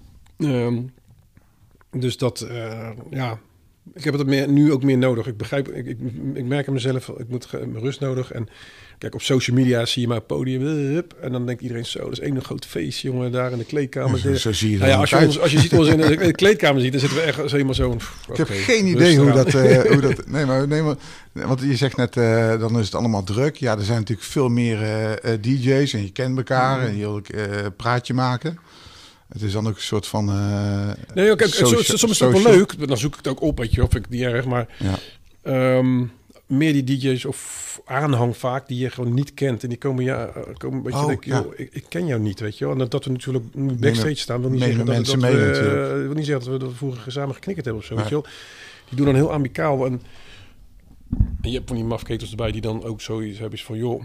Dus dat, ik heb het nu ook meer nodig. Ik begrijp, ik merk aan mezelf, ik moet mijn rust nodig. En kijk, op social media zie je maar podium. En dan denkt iedereen zo, dat is één groot feest, jongen, daar in de kleedkamer. Zo zie je als je ziet ons in de kleedkamer ziet, dan zitten we echt helemaal zo. Ik heb geen idee hoe dat... Nee, maar want je zegt net, dan is het allemaal druk. Ja, er zijn natuurlijk veel meer DJ's en je kent elkaar en je praatje maken. Het is dan ook een soort van... soms is het wel leuk. Dan zoek ik het ook op, weet je, of ik niet erg, maar... Ja. Meer die DJ's of aanhang vaak die je gewoon niet kent. En die komen een beetje denken, ik ken jou niet, weet je wel. En dat we natuurlijk nu backstage staan, wil niet zeggen dat we vroeger samen geknikkerd hebben of zo, weet je wel. Die doen dan heel amicaal. En je hebt van die mafketels erbij die dan ook zoiets hebben van, joh,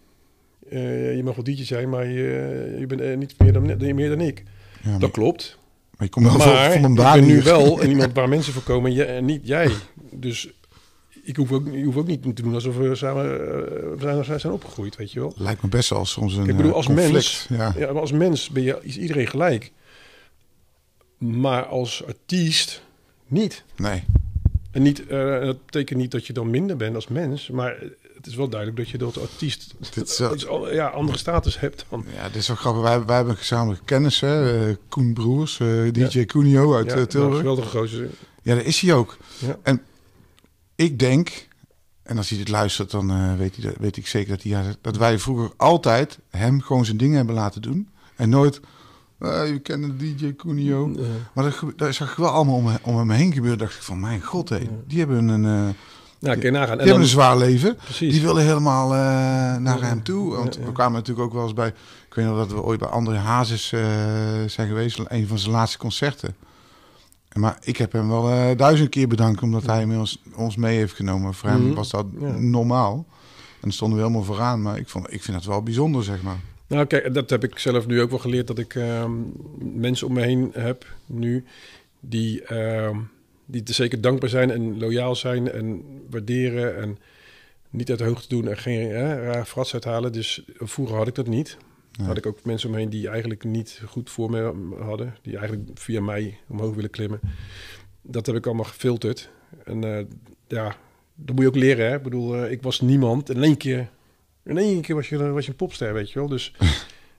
je mag wel DJ zijn, maar je bent niet meer dan ik. Ja, dat klopt. Maar je komt wel van een baan. Ik ben nu wel iemand waar mensen voor komen en niet jij. Dus je hoeft ook niet te doen alsof we samen zijn opgegroeid, weet je wel. Lijkt me best wel soms een als conflict. Maar als mens is iedereen gelijk. Maar als artiest niet. Nee. En niet, dat betekent niet dat je dan minder bent als mens, maar het is wel duidelijk dat je als artiest andere status hebt dan. Ja, dit is wel grappig. Wij hebben gezamenlijke kennis, Koen Broers, DJ Koenio uit Tilburg. Geweldige gozer. Ja, dat is hij ook. Ja. En ik denk, en als hij dit luistert, dan weet ik zeker dat wij vroeger altijd hem gewoon zijn dingen hebben laten doen. En nooit, je kent DJ Koenio. Maar dat zag ik wel allemaal om hem heen gebeuren. Dacht ik van, mijn god, die hebben een... nagaan. Die hebben een zwaar leven. Precies. Die willen helemaal naar hem toe. Want we kwamen natuurlijk ook wel eens bij... Ik weet nog dat we ooit bij André Hazes zijn geweest. Een van zijn laatste concerten. Maar ik heb hem wel 1000 keer bedankt... omdat hij ons mee heeft genomen. Voor hem was dat normaal. En dan stonden we helemaal vooraan. Maar ik vind dat wel bijzonder, zeg maar. Nou, kijk, dat heb ik zelf nu ook wel geleerd... dat ik mensen om me heen heb nu... die zeker dankbaar zijn en loyaal zijn en waarderen en niet uit de hoogte doen en geen raar frats uithalen. Dus vroeger had ik dat niet. Nee. Had ik ook mensen omheen die eigenlijk niet goed voor me hadden. Die eigenlijk via mij omhoog willen klimmen. Dat heb ik allemaal gefilterd. En dat moet je ook leren. Hè? Ik bedoel, ik was niemand. In één keer was je een popster, weet je wel. Dus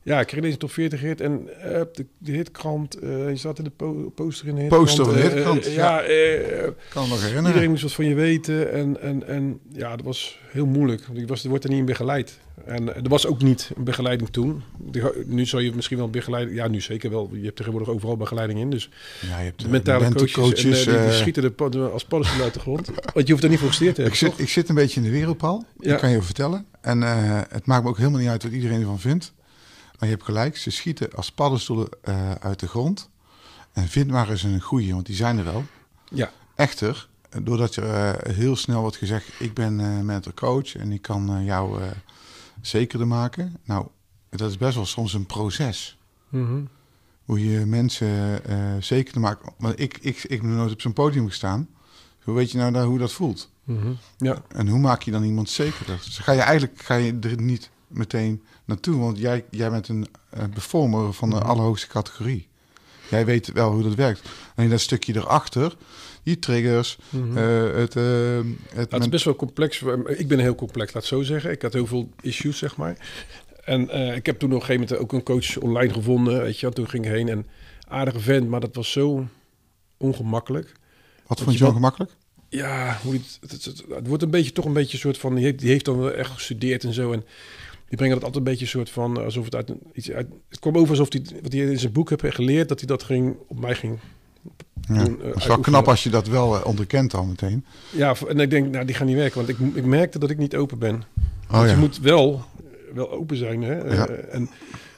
Ja, ik kreeg deze top 40 hit en de hitkrant, je zat in de poster in de hitkrant. Poster in de hitkrant, kan me nog herinneren. Iedereen moest wat van je weten en ja, dat was heel moeilijk. Want er wordt er niet in begeleid. En er was ook niet een begeleiding toen. Nu zou je misschien wel begeleiding... Ja, nu zeker wel. Je hebt tegenwoordig overal begeleiding in. Dus ja, je hebt de mentale coaches en die schieten als paddenstoel uit de grond. Want je hoeft er niet voor gesteerd te hebben, ik zit een beetje in de wereld, Paul. Ja. Dat kan je vertellen. En het maakt me ook helemaal niet uit wat iedereen ervan vindt. Maar je hebt gelijk, ze schieten als paddenstoelen uit de grond. En vind maar eens een goeie, want die zijn er wel. Ja. Echter, doordat er heel snel wordt gezegd... ik ben mental coach en ik kan jou zekerder maken. Nou, dat is best wel soms een proces. Mm-hmm. Hoe je mensen zekerder maakt. Maar ik ben nooit op zo'n podium gestaan. Hoe weet je nou hoe dat voelt? Mm-hmm. Ja. En hoe maak je dan iemand zekerder? Dus ga je er niet meteen naartoe, want jij bent een performer van de allerhoogste categorie. Jij weet wel hoe dat werkt. Alleen dat stukje erachter, die triggers, het is best wel complex. Ik ben heel complex, laat het zo zeggen. Ik had heel veel issues, zeg maar. En ik heb toen op een gegeven moment ook een coach online gevonden, weet je. Toen ging ik heen en aardige vent, maar dat was zo ongemakkelijk. Wat vond je ongemakkelijk? Ja, het wordt een beetje een soort van... Die heeft dan wel echt gestudeerd en zo. En die brengen dat altijd een beetje een soort van... Alsof het het kwam over alsof wat hij in zijn boek heeft geleerd... dat hij dat op mij ging doen. Het is wel knap als je dat wel onderkent al meteen. Ja, en ik denk, nou, die gaan niet werken. Want ik merkte dat ik niet open ben. Dus je moet wel open zijn. Hè? Ja. En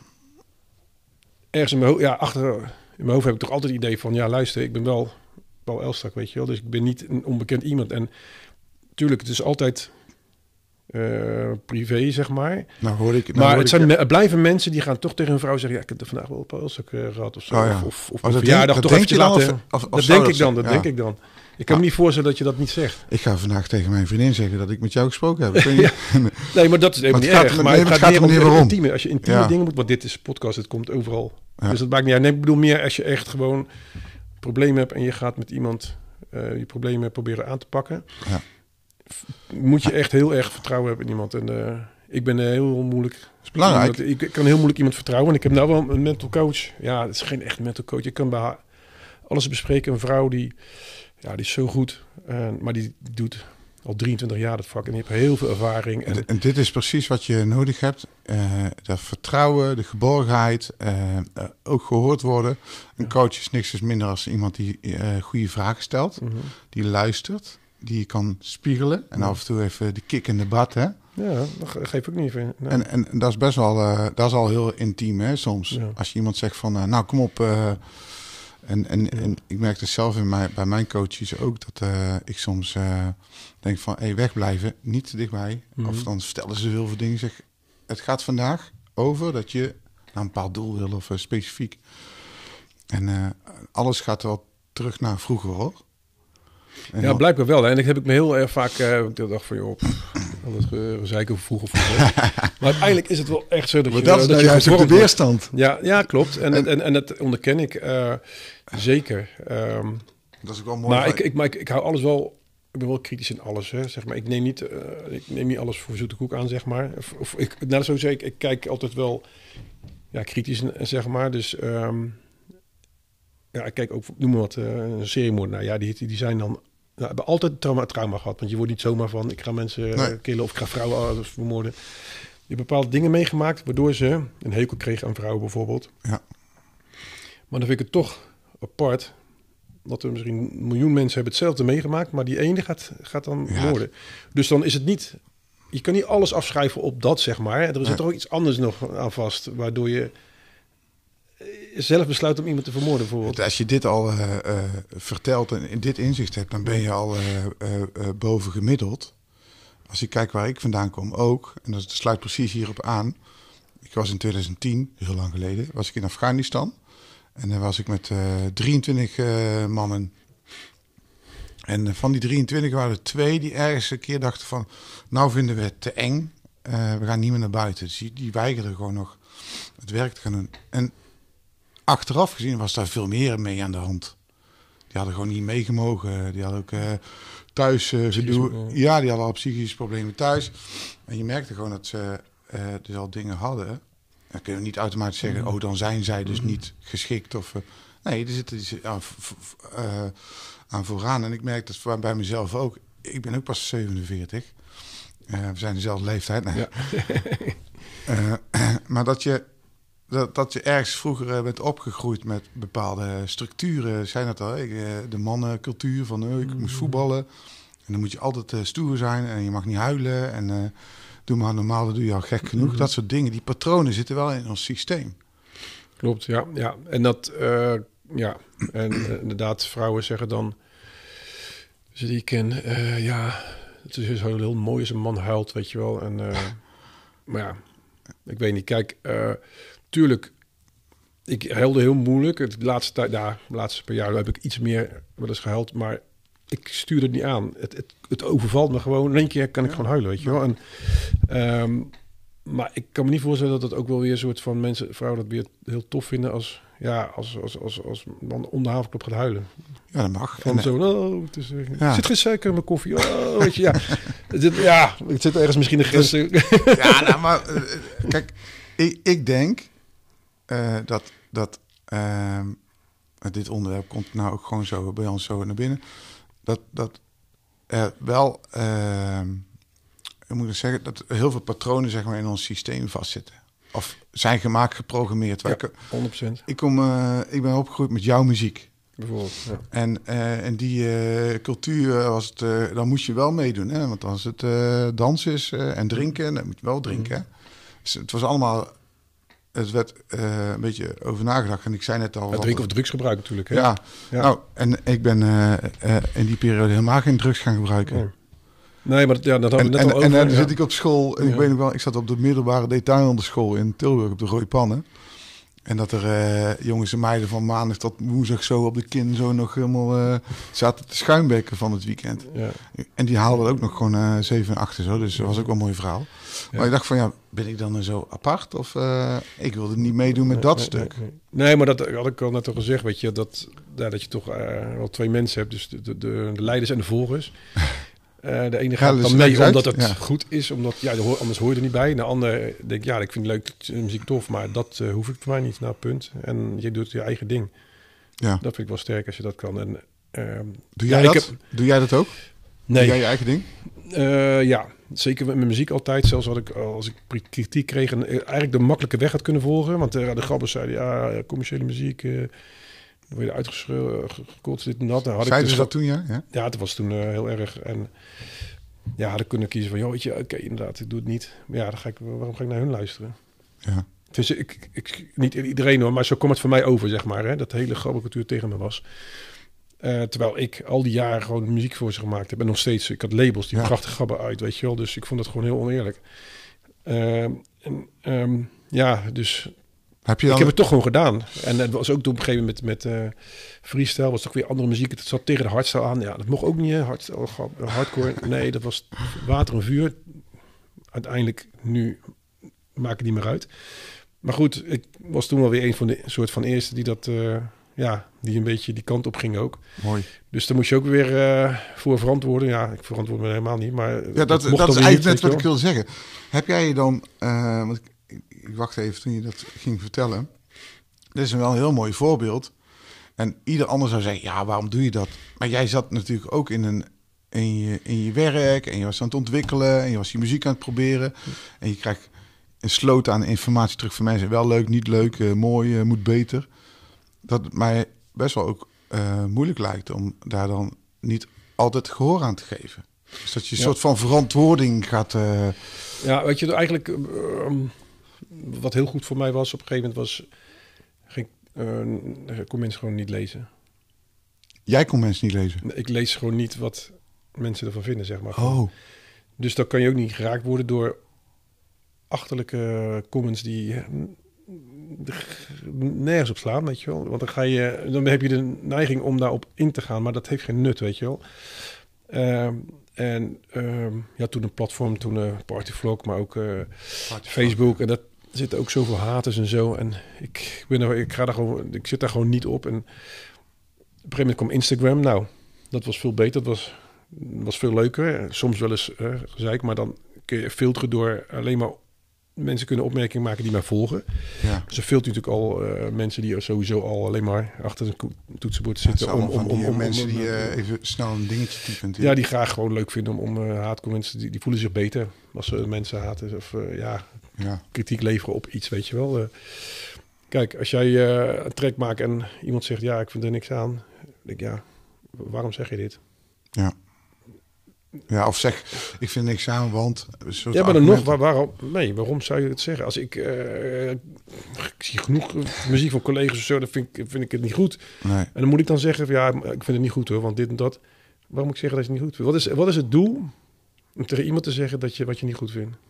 ergens in mijn hoofd heb ik toch altijd het idee van... Ja, luister, ik ben wel Paul Elstak, weet je wel. Dus ik ben niet een onbekend iemand. En natuurlijk, het is altijd privé, zeg maar. Het blijven mensen die gaan toch tegen een vrouw zeggen... Ja, ik heb er vandaag wel Paul Elstak gehad of zo. Of een verjaardag toch eventjes laten. Dat denk ik dan. Ik kan me niet voorstellen dat je dat niet zegt. Ik ga vandaag tegen mijn vriendin zeggen dat ik met jou gesproken heb. Ja. Nee, maar dat is helemaal niet erg. Maar het gaat meer om intieme. Als je intieme dingen moet... Want dit is podcast, het komt overal. Ja. Dus dat maakt niet uit. Nee, ik bedoel meer als je echt gewoon problemen hebt... en je gaat met iemand je problemen proberen aan te pakken... Ja. Moet je echt heel erg vertrouwen hebben in iemand. En ik ben heel moeilijk... Dat is belangrijk. Ik kan heel moeilijk iemand vertrouwen. En ik heb nou wel een mental coach. Ja, het is geen echt mental coach. Je kan bij haar alles bespreken. Een vrouw die is zo goed. Maar die doet al 23 jaar dat vak. En die heeft heel veel ervaring. En dit is precies wat je nodig hebt. Dat vertrouwen, de geborgenheid. Ook gehoord worden. Een coach is niks minder als iemand die goede vragen stelt. Mm-hmm. Die luistert. Die je kan spiegelen. En af en toe even de kick in de bad, hè? Ja, dat geef ik niet even. Nee. En dat is best wel... dat is al heel intiem, hè, soms. Ja. Als je iemand zegt van... nou, kom op. En ik merk het zelf bij mijn coaches ook... dat ik soms denk van... wegblijven. Niet te dichtbij. Mm-hmm. Of dan vertellen ze heel veel dingen. Zeg, het gaat vandaag over dat je... naar een bepaald doel wil of specifiek. En alles gaat wel terug naar vroeger, hoor. Ja, blijkbaar wel. Hè. En ik heb me heel erg vaak dacht van, joh, dat zeiken over vroeger. Maar uiteindelijk is het wel echt zo dat je... Dat is juist ook de weerstand. Ja, klopt. En dat onderken ik zeker. Dat is ook wel mooi. Maar ik hou alles wel... Ik ben wel kritisch in alles, hè, zeg maar. Ik neem niet alles voor zoete koek aan, zeg maar. Ik kijk altijd wel kritisch, zeg maar. Dus... ik kijk ook, noem maar wat, een seriemoordenaar. Ja, die zijn dan... hebben altijd trauma gehad. Want je wordt niet zomaar van... ik ga mensen killen of ik ga vrouwen vermoorden. Je hebt bepaalde dingen meegemaakt... waardoor ze een hekel kregen aan vrouwen bijvoorbeeld. Ja. Maar dan vind ik het toch apart... dat er misschien 1 miljoen mensen hebben hetzelfde meegemaakt... maar die ene gaat dan moorden. Dus dan is het niet... Je kan niet alles afschrijven op dat, zeg maar. Er zit er ook iets anders nog aan vast... waardoor je... zelf besluit om iemand te vermoorden, bijvoorbeeld. Als je dit al vertelt en dit inzicht hebt, dan ben je al boven gemiddeld. Als ik kijk waar ik vandaan kom ook, en dat sluit precies hierop aan. Ik was in 2010, heel lang geleden, was ik in Afghanistan. En dan was ik met 23 mannen. En van die 23 waren er 2 die ergens een keer dachten van... nou vinden we het te eng, we gaan niet meer naar buiten. Dus die weigerden gewoon nog het werk te gaan doen. En achteraf gezien was daar veel meer mee aan de hand. Die hadden gewoon niet meegemogen. Die hadden ook thuis gedoe. Ja, die hadden al psychische problemen thuis. En je merkte gewoon dat ze dus al dingen hadden. Dan kun je niet automatisch zeggen, dan zijn zij dus niet geschikt. Of, nee, er zit iets aan vooraan. En ik merk dat bij mezelf ook. Ik ben ook pas 47. We zijn dezelfde leeftijd. Nee. Ja. Maar dat je ergens vroeger bent opgegroeid met bepaalde structuren. Zijn dat al? De mannencultuur van ik moest voetballen. En dan moet je altijd stoer zijn en je mag niet huilen. En doe maar normaal, dat doe je al gek genoeg. Dat soort dingen, die patronen zitten wel in ons systeem. Klopt, ja. En dat, en inderdaad, vrouwen zeggen dan, ze die ik ken, het is heel mooi als een man huilt, weet je wel. En, maar ja, ik weet niet. Kijk, tuurlijk, ik huilde heel moeilijk. De laatste paar jaar heb ik iets meer wel eens gehuild, maar ik stuur het niet aan. Het overvalt me gewoon. In één keer kan ik gewoon huilen, weet je wel. En, maar ik kan me niet voorstellen dat het ook wel weer een soort van vrouwen dat weer heel tof vinden als man om de havenklap gaat huilen. Ja, dat mag. Van er zit geen suiker in mijn koffie. Oh, weet je, het zit ergens misschien een grens. Maar kijk, ik denk dat dit onderwerp komt nou ook gewoon zo bij ons zo naar binnen. Dat er wel, hoe moet ik zeggen, dat heel veel patronen zeg maar in ons systeem vastzitten. Of zijn gemaakt, geprogrammeerd. Ja, 100%. Ik ben opgegroeid met jouw muziek. Bijvoorbeeld, ja. En die cultuur, dan moest je wel meedoen. Hè? Want als het dansen is en drinken, dan moet je wel drinken. Dus het was allemaal... Het werd een beetje over nagedacht. En ik zei net al... drinken of drugsgebruik natuurlijk. Hè? Ja. Nou, en ik ben in die periode helemaal geen drugs gaan gebruiken. Oh. Nee, maar dat hadden we net al over. En dan zit ik op school. En ik weet nog wel, ik zat op de middelbare detailhandelsschool in Tilburg op de Rooipannen. En dat er jongens en meiden van maandag tot woensdag zo op de kin zo nog helemaal zaten te schuimbekken van het weekend. Ja. En die haalden ook nog gewoon 7 en 8 zo. Dus dat was ook wel een mooi verhaal. Ja. Maar ik dacht van ja, ben ik dan zo apart? Of ik wilde niet meedoen met dat stuk. Nee, maar dat had ik al net al gezegd. Weet je, dat je toch wel 2 mensen hebt. Dus de leiders en de volgers. De ene gaat dan mee omdat het goed is, omdat anders hoor je er niet bij. De ander denkt, ik vind leuk muziek tof, maar dat hoef ik voor mij niet. Nou, punt. En je doet je eigen ding. Ja. Dat vind ik wel sterk als je dat kan. En, doe jij dat? Doe jij dat ook? Nee. Doe jij je eigen ding? Ja, zeker met mijn muziek altijd. Zelfs als ik kritiek kreeg en eigenlijk de makkelijke weg had kunnen volgen. Want de grabbers zeiden, commerciële muziek... Dan word je uitgeschreeuwd, dit en dat. Zeiden ze dat toen, ja? Ja, het was toen heel erg. En ja, hadden kunnen kiezen van, weet je, oké, inderdaad, ik doe het niet. Maar ja, waarom ga ik naar hun luisteren? Ja. Dus niet iedereen hoor, maar zo komt het voor mij over, zeg maar. Hè, dat de hele gabbercultuur tegen me was. Terwijl ik al die jaren gewoon muziek voor ze gemaakt heb. En nog steeds, ik had labels, die prachtig gabber uit, weet je wel. Dus ik vond het gewoon heel oneerlijk. Dus... Ik heb het toch gewoon gedaan. En het was ook op een gegeven moment met freestyle, was toch weer andere muziek. Het zat tegen de hardstyle aan. Ja, dat mocht ook niet, hardcore. Nee, dat was water en vuur. Uiteindelijk, nu maak ik het niet meer uit. Maar goed, ik was toen wel weer een van de soort van eerste die dat... die een beetje die kant op ging ook. Mooi. Dus daar moest je ook weer voor verantwoorden. Ja, ik verantwoord me helemaal niet, maar... Ja, dat is eigenlijk net wat ik wilde zeggen. Heb jij je dan... want ik wacht even toen je dat ging vertellen. Dit is wel een heel mooi voorbeeld. En ieder ander zou zeggen, ja, waarom doe je dat? Maar jij zat natuurlijk ook in je werk en je was aan het ontwikkelen en je was je muziek aan het proberen. En je krijgt een sloot aan informatie terug van mensen. Wel leuk, niet leuk, mooi, moet beter. Dat het mij best wel ook moeilijk lijkt om daar dan niet altijd gehoor aan te geven. Dus dat je een soort van verantwoording gaat... Ja, weet je, eigenlijk... wat heel goed voor mij was op een gegeven moment kon mensen gewoon niet lezen. Jij kon mensen niet lezen? Ik lees gewoon niet wat mensen ervan vinden, zeg maar. Oh. Dus dan kan je ook niet geraakt worden door achterlijke comments die nergens op slaan, weet je wel. Want dan heb je de neiging om daarop in te gaan, maar dat heeft geen nut, weet je wel. Toen een platform, toen Partyvlog, maar ook Facebook. En dat zit ook zoveel haters en zo. En ik zit daar gewoon niet op. En op een gegeven moment kwam Instagram. Nou, dat was veel beter. Dat was veel leuker. Soms wel eens gezeik, maar dan kun je filteren door alleen maar mensen kunnen opmerkingen maken die mij volgen. Ja. Ze filtert natuurlijk al mensen die sowieso al alleen maar achter een toetsenbord zitten. Om mensen die even snel een dingetje typen. Ja, die graag gewoon leuk vinden om haatcomments. Die voelen zich beter als ze mensen haten of kritiek leveren op iets, weet je wel. Kijk, als jij een track maakt en iemand zegt, ja, ik vind er niks aan. Dan denk ik, ja, waarom zeg je dit? Ja. Ja, of zeg, ik vind niks aan, want... Ja, maar dan nog, waarom zou je het zeggen? Als ik zie genoeg muziek van collega's of zo, dan vind ik het niet goed. Nee. En dan moet ik dan zeggen, ja, ik vind het niet goed hoor, want dit en dat. Waarom moet ik zeggen dat je het niet goed vindt? Wat is het doel om tegen iemand te zeggen wat je niet goed vindt?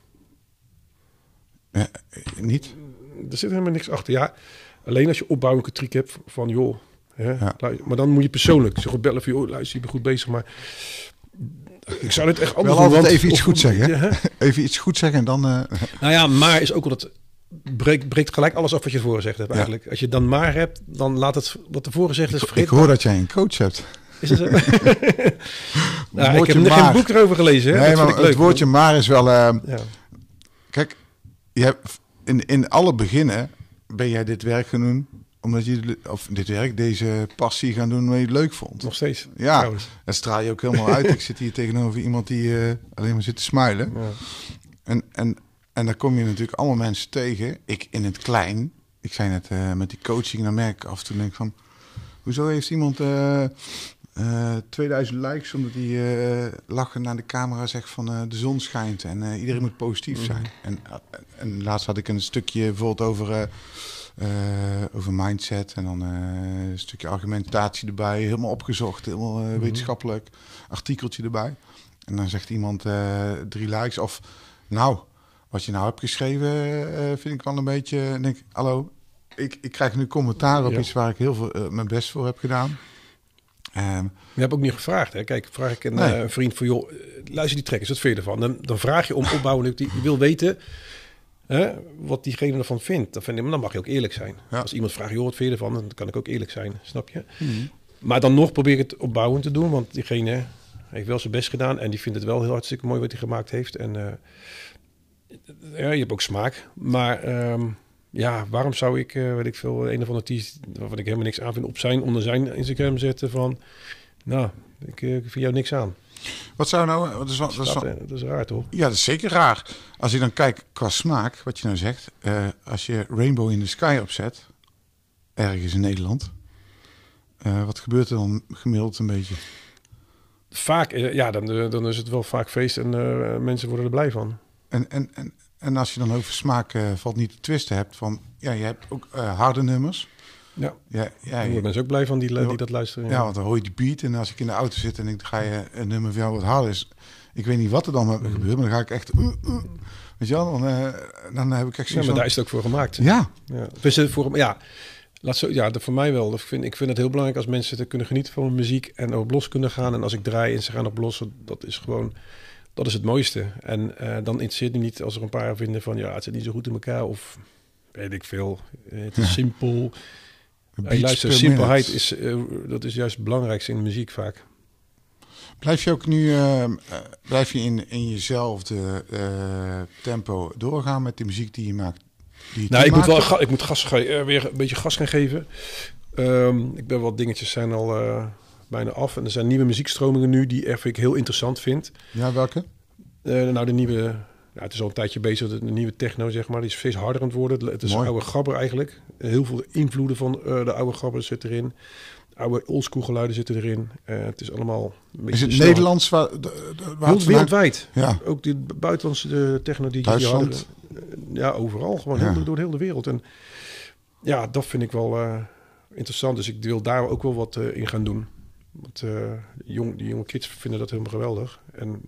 Niet? Er zit helemaal niks achter. Ja, alleen als je opbouwelijke kritiek hebt van, joh... Hè, maar dan moet je persoonlijk zich bellen van, joh, luister, je bent goed bezig, maar... Ik zou het echt anders wel doen. Altijd even iets goed zeggen. Ja, even iets goed zeggen en dan... Nou ja, maar is ook wel dat... Breekt gelijk alles af wat je ervoor gezegd hebt eigenlijk. Als je dan maar hebt, dan laat het wat ervoor gezegd is vergeten. Ik hoor dat jij een coach hebt. Is het zo? Ik heb nog geen boek erover gelezen. Hè? Nee, dat maar vind ik het leuk, woordje maar is wel... Kijk, je hebt in alle beginnen ben jij dit werk gaan doen... Omdat je deze passie gaan doen wat je het leuk vond. Nog steeds. Ja, trouwens. dat straal je ook helemaal uit. Ik zit hier tegenover iemand die alleen maar zit te smilen. Ja. En daar kom je natuurlijk allemaal mensen tegen. Ik in het klein. Ik zei net met die coaching, dan merk ik af en toe denk van... Hoezo heeft iemand 2000 likes omdat hij lachend naar de camera zegt van de zon schijnt en iedereen moet positief zijn. En laatst had ik een stukje bijvoorbeeld over mindset en dan een stukje argumentatie erbij, helemaal opgezocht, helemaal wetenschappelijk artikeltje erbij. En dan zegt iemand 3 likes of nou, wat je nou hebt geschreven vind ik wel een beetje, denk hallo, ik krijg nu commentaar op iets waar ik heel veel mijn best voor heb gedaan. Je hebt ook niet gevraagd. Hè? Kijk, vraag ik een vriend van, joh, luister die track eens, wat vind je ervan? Dan vraag je om opbouwen, die wil weten wat diegene ervan vindt. Dan mag je ook eerlijk zijn. Ja. Als iemand vraagt, joh, wat vind je ervan? Dan kan ik ook eerlijk zijn, snap je? Mm-hmm. Maar dan nog probeer ik het opbouwend te doen, want diegene heeft wel zijn best gedaan en die vindt het wel heel hartstikke mooi wat hij gemaakt heeft. En je hebt ook smaak. Maar waarom zou ik, weet ik veel, een of andere artiest waarvan ik helemaal niks aan vind, onder zijn Instagram zetten van, nou, ik vind jou niks aan. Wat zou nou... Dat is raar, toch? Ja, dat is zeker raar. Als je dan kijkt qua smaak, wat je nou zegt, als je Rainbow in the Sky opzet, ergens in Nederland, wat gebeurt er dan gemiddeld een beetje? Vaak, dan is het wel vaak feest en mensen worden er blij van. En als je dan over smaak valt niet te twisten hebt, van ja, je hebt ook harde nummers. Ja, daar worden mensen ook blij van die dat luisteren. Ja, want dan hoor je die beat en als ik in de auto zit en ik ga je een nummer van jou wat harder is, ik weet niet wat er dan met me gebeurt, maar dan ga ik echt, weet je wel, dan heb ik echt zoiets. Ja, maar daar is het ook voor gemaakt. Ja. Voor mij wel. Ik vind het heel belangrijk als mensen te kunnen genieten van muziek en op los kunnen gaan. En als ik draai en ze gaan op los, dat is het mooiste. En dan interesseert het niet als er een paar vinden van, ja, het zit niet zo goed in elkaar of weet ik veel. Het is simpel. Luister, simpelheid is juist het belangrijkste in de muziek vaak. Blijf je ook nu in jezelfde tempo doorgaan met de muziek die je maakt? Ik moet weer een beetje gas gaan geven. Ik ben wat dingetjes zijn al bijna af. En er zijn nieuwe muziekstromingen nu die ik heel interessant vind. Ja, welke? De nieuwe... Ja, het is al een tijdje bezig, de nieuwe techno, zeg maar. Die is steeds harder aan het worden. Het is oude gabber eigenlijk. Heel veel invloeden van de oude gabber zit erin. Oude oldschool geluiden zitten erin. Het is allemaal een beetje... Is het Nederlands? Wereldwijd. Ja. Ook die buitenlandse techno die Duitsland. Overal. Gewoon door de hele wereld. En ja, dat vind ik wel interessant. Dus ik wil daar ook wel wat in gaan doen. Want die jonge kids vinden dat helemaal geweldig. En...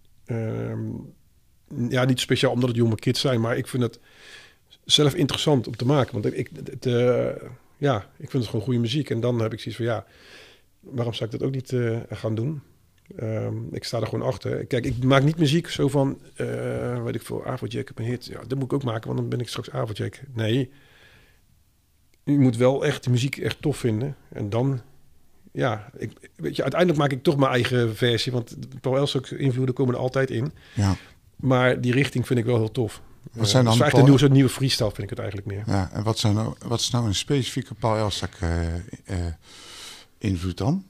niet speciaal omdat het jonge kids zijn, maar ik vind het zelf interessant om te maken. Want ik vind het gewoon goede muziek. En dan heb ik zoiets van, waarom zou ik dat ook niet gaan doen? Ik sta er gewoon achter. Kijk, ik maak niet muziek zo van, weet ik veel, Afrojack heb een hit. Ja, dat moet ik ook maken, want dan ben ik straks Afrojack. Nee, je moet wel echt de muziek echt tof vinden. En dan... Ja, uiteindelijk maak ik toch mijn eigen versie, want Paul Elstak invloeden komen er altijd in. Ja. Maar die richting vind ik wel heel tof. Wat zijn dan het is eigenlijk een nieuwe freestyle, vind ik het eigenlijk meer. Ja, en wat is nou een specifieke Paul Elstak invloed dan?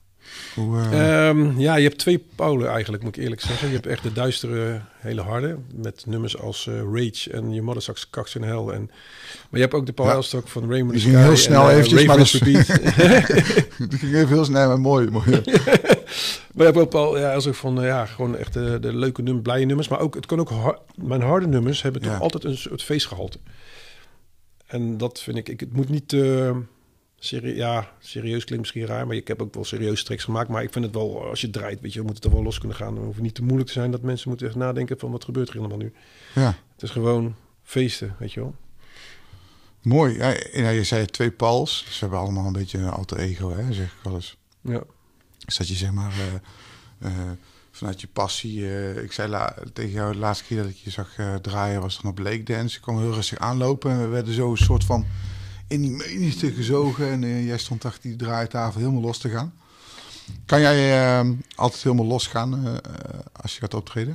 Ja, je hebt 2 Paulen eigenlijk, moet ik eerlijk zeggen. Je hebt echt de duistere, hele harde, met nummers als Rage en Je Mother Sucks Cocks in Hell. Maar je hebt ook de Paul Elstak van Raymond die ging heel snel eventjes, maar die ging even heel snel, maar mooi. Maar je hebt ook Paul, gewoon echt de leuke blije nummers. Maar ook, het kan ook mijn harde nummers hebben toch altijd een soort feestgehalte. En dat vind ik het moet niet... serieus klinkt misschien raar, maar ik heb ook wel serieus tracks gemaakt. Maar ik vind het wel, als je draait, weet je, moet het er wel los kunnen gaan. Dan hoeft het niet te moeilijk te zijn dat mensen moeten echt nadenken van wat gebeurt er helemaal nu. Ja. Het is gewoon feesten, weet je wel. Mooi. Ja, je zei 2 Pauls. Ze hebben allemaal een beetje een alter ego, hè, zeg ik wel eens. Ja. Dus dat je zeg maar vanuit je passie... ik zei tegen jou de laatste keer dat ik je zag draaien, was er nog Blake Dance. Ik kwam heel rustig aanlopen en we werden zo een soort van... in die menigte gezogen en jij stond achter die draaitafel helemaal los te gaan. Kan jij altijd helemaal losgaan als je gaat optreden?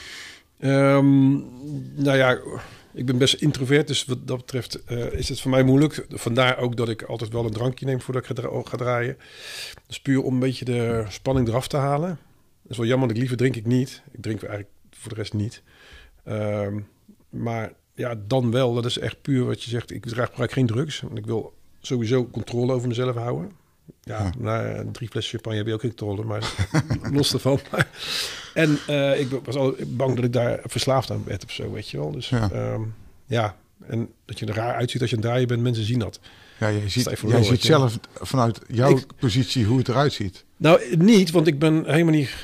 Nou ja, ik ben best introvert, dus wat dat betreft is het voor mij moeilijk. Vandaar ook dat ik altijd wel een drankje neem voordat ik ga draaien. Dus puur om een beetje de spanning eraf te halen. Dat is wel jammer, want liever drink ik niet. Ik drink eigenlijk voor de rest niet. Maar... ja, dan wel. Dat is echt puur wat je zegt. Ik gebruik geen drugs. Want ik wil sowieso controle over mezelf houden. Ja. Na 3 flessen champagne heb je ook geen controle, maar los ervan. En ik was al bang dat ik daar verslaafd aan werd of zo, weet je wel. Dus en dat je er raar uitziet als je aan het draaien bent. Mensen zien dat. Ja, jij ziet zelf vanuit jouw positie hoe het eruit ziet. Nou, niet, want ik ben helemaal niet...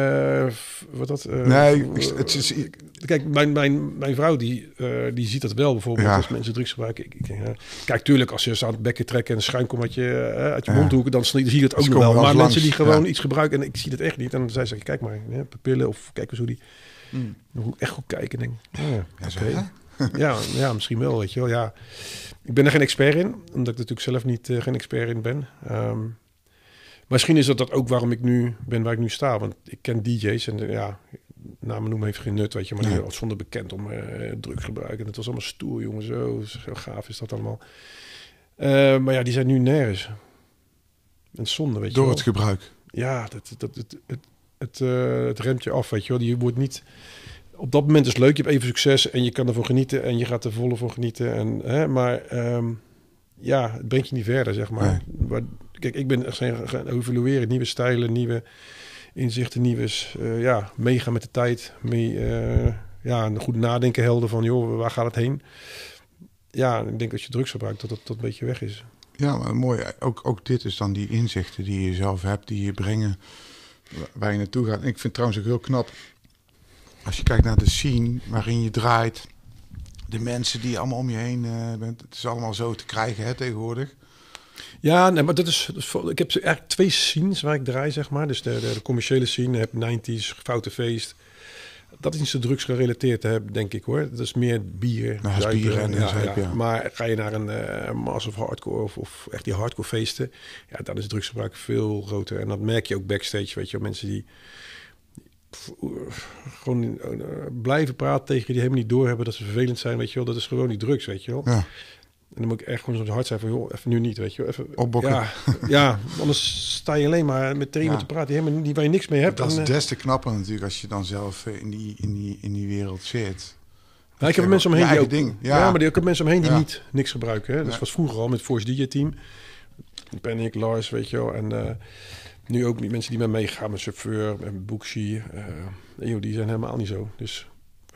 Kijk, mijn vrouw die ziet dat wel bijvoorbeeld als mensen drugs gebruiken. Kijk, tuurlijk, als je ze aan het bekken trekken en een schuimkommetje uit je mond hoeken, dan zie je het ook nog wel. Maar mensen die gewoon iets gebruiken en ik zie dat echt niet. En dan zei ze, kijk maar, pillen of kijk eens hoe die... Dan moet ik echt goed kijken en denk, ja, misschien wel, weet je wel. Ja, ik ben er geen expert in, omdat ik natuurlijk zelf niet geen expert in ben. Misschien is dat ook waarom ik nu ben waar ik nu sta. Want ik ken DJ's en namen noemen heeft geen nut, weet je. Maar die stonden bekend om drugs gebruiken. En het was allemaal stoer, jongen. Zo gaaf is dat allemaal. Maar ja, die zijn nu nergens. En zonde, weet je door wel. Het gebruik. Ja, het remt je af, weet je wel. Je wordt niet... Op dat moment is het leuk, je hebt even succes en je kan ervan genieten en je gaat er volle van genieten. Maar het brengt je niet verder, zeg maar. Nee. Maar kijk, ik ben echt gaan evalueren, nieuwe stijlen, nieuwe inzichten, meegaan met de tijd. Een goed nadenken helder van, joh, waar gaat het heen? Ja, ik denk als je drugs gebruikt, dat een beetje weg is. Ja, maar mooi. Ook dit is dan die inzichten die je zelf hebt, die je brengen waar je naartoe gaat. En ik vind het trouwens ook heel knap. Als je kijkt naar de scene waarin je draait, de mensen die allemaal om je heen bent, het is allemaal zo te krijgen, hè, tegenwoordig. Ja, nee, maar ik heb eigenlijk 2 scenes waar ik draai, zeg maar. Dus de commerciële scene, heb 90s, Foute Feest. Dat is niet zo drugs gerelateerd, denk ik, hoor. Dat is meer bier. Bier en Maar ga je naar een Massive Hardcore of echt die hardcore feesten, ja, dan is drugsgebruik veel groter. En dat merk je ook backstage, weet je wel. Mensen die gewoon blijven praten tegen je, die helemaal niet doorhebben dat ze vervelend zijn, weet je wel. Dat is gewoon die drugs, weet je wel. Ja. En dan moet ik echt gewoon zo hard zijn van, joh, even nu niet, weet je wel. Even opbokken. Ja, anders sta je alleen maar met iemand te praten die waar je niks mee hebt. Dat is des te knapper natuurlijk als je dan zelf in die wereld zit. Nou, ik heb mensen omheen die ook... ding. Maar ik heb mensen omheen die niks gebruiken. Hè. Dat was vroeger al met Force DJ-team. Panic, Lars, weet je wel. En nu ook mensen die met meegaan met Chauffeur en Bookshi. Die zijn helemaal niet zo. Dus...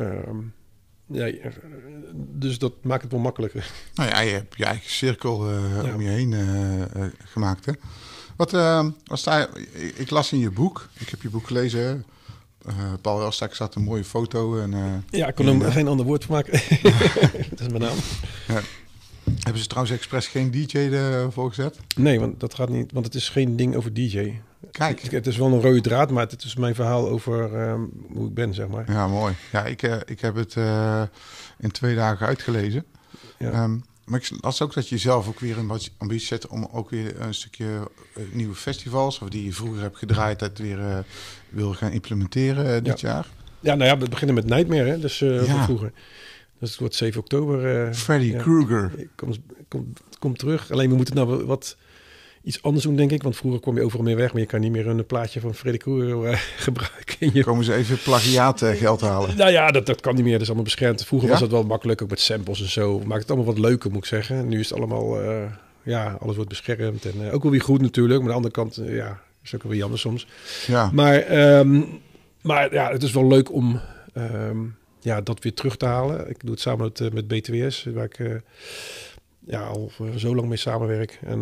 dus dat maakt het wel makkelijker. Nou ja, je hebt je eigen cirkel om je heen gemaakt, hè? Wat sta je... Ik las in je boek. Ik heb je boek gelezen. Paul Elstak staat een mooie foto. Ik kon er geen ander woord voor maken. Dat is mijn naam. Ja. Hebben ze trouwens expres geen DJ ervoor gezet? Nee, want dat gaat niet. Want het is geen ding over DJ. Kijk. Het is wel een rode draad, maar het is mijn verhaal over hoe ik ben, zeg maar. Ja, mooi. Ja, ik heb het in 2 dagen uitgelezen. Ja. Maar ik las ook dat je zelf ook weer een ambitie zet om ook weer een stukje nieuwe festivals, of die je vroeger hebt gedraaid, dat weer wil gaan implementeren dit jaar. Ja, nou ja, we beginnen met Nightmare, hè, dus van vroeger. Dus het wordt 7 oktober. Freddy Krueger. Komt terug. Alleen we moeten nou wat iets anders doen, denk ik. Want vroeger kwam je overal mee weg, maar je kan niet meer een plaatje van Freddy Krueger gebruiken. Komen ze even plagiaat geld halen? Nou ja, dat kan niet meer. Dat is allemaal beschermd. Vroeger was het wel makkelijk, ook met samples en zo. Maakt het allemaal wat leuker, moet ik zeggen. Nu is het allemaal, alles wordt beschermd. En ook wel weer goed natuurlijk. Maar aan de andere kant, is ook wel weer jammer soms. Ja. Maar ja, het is wel leuk om dat weer terug te halen. Ik doe het samen met BTWS, waar ik al zo lang mee samenwerk. En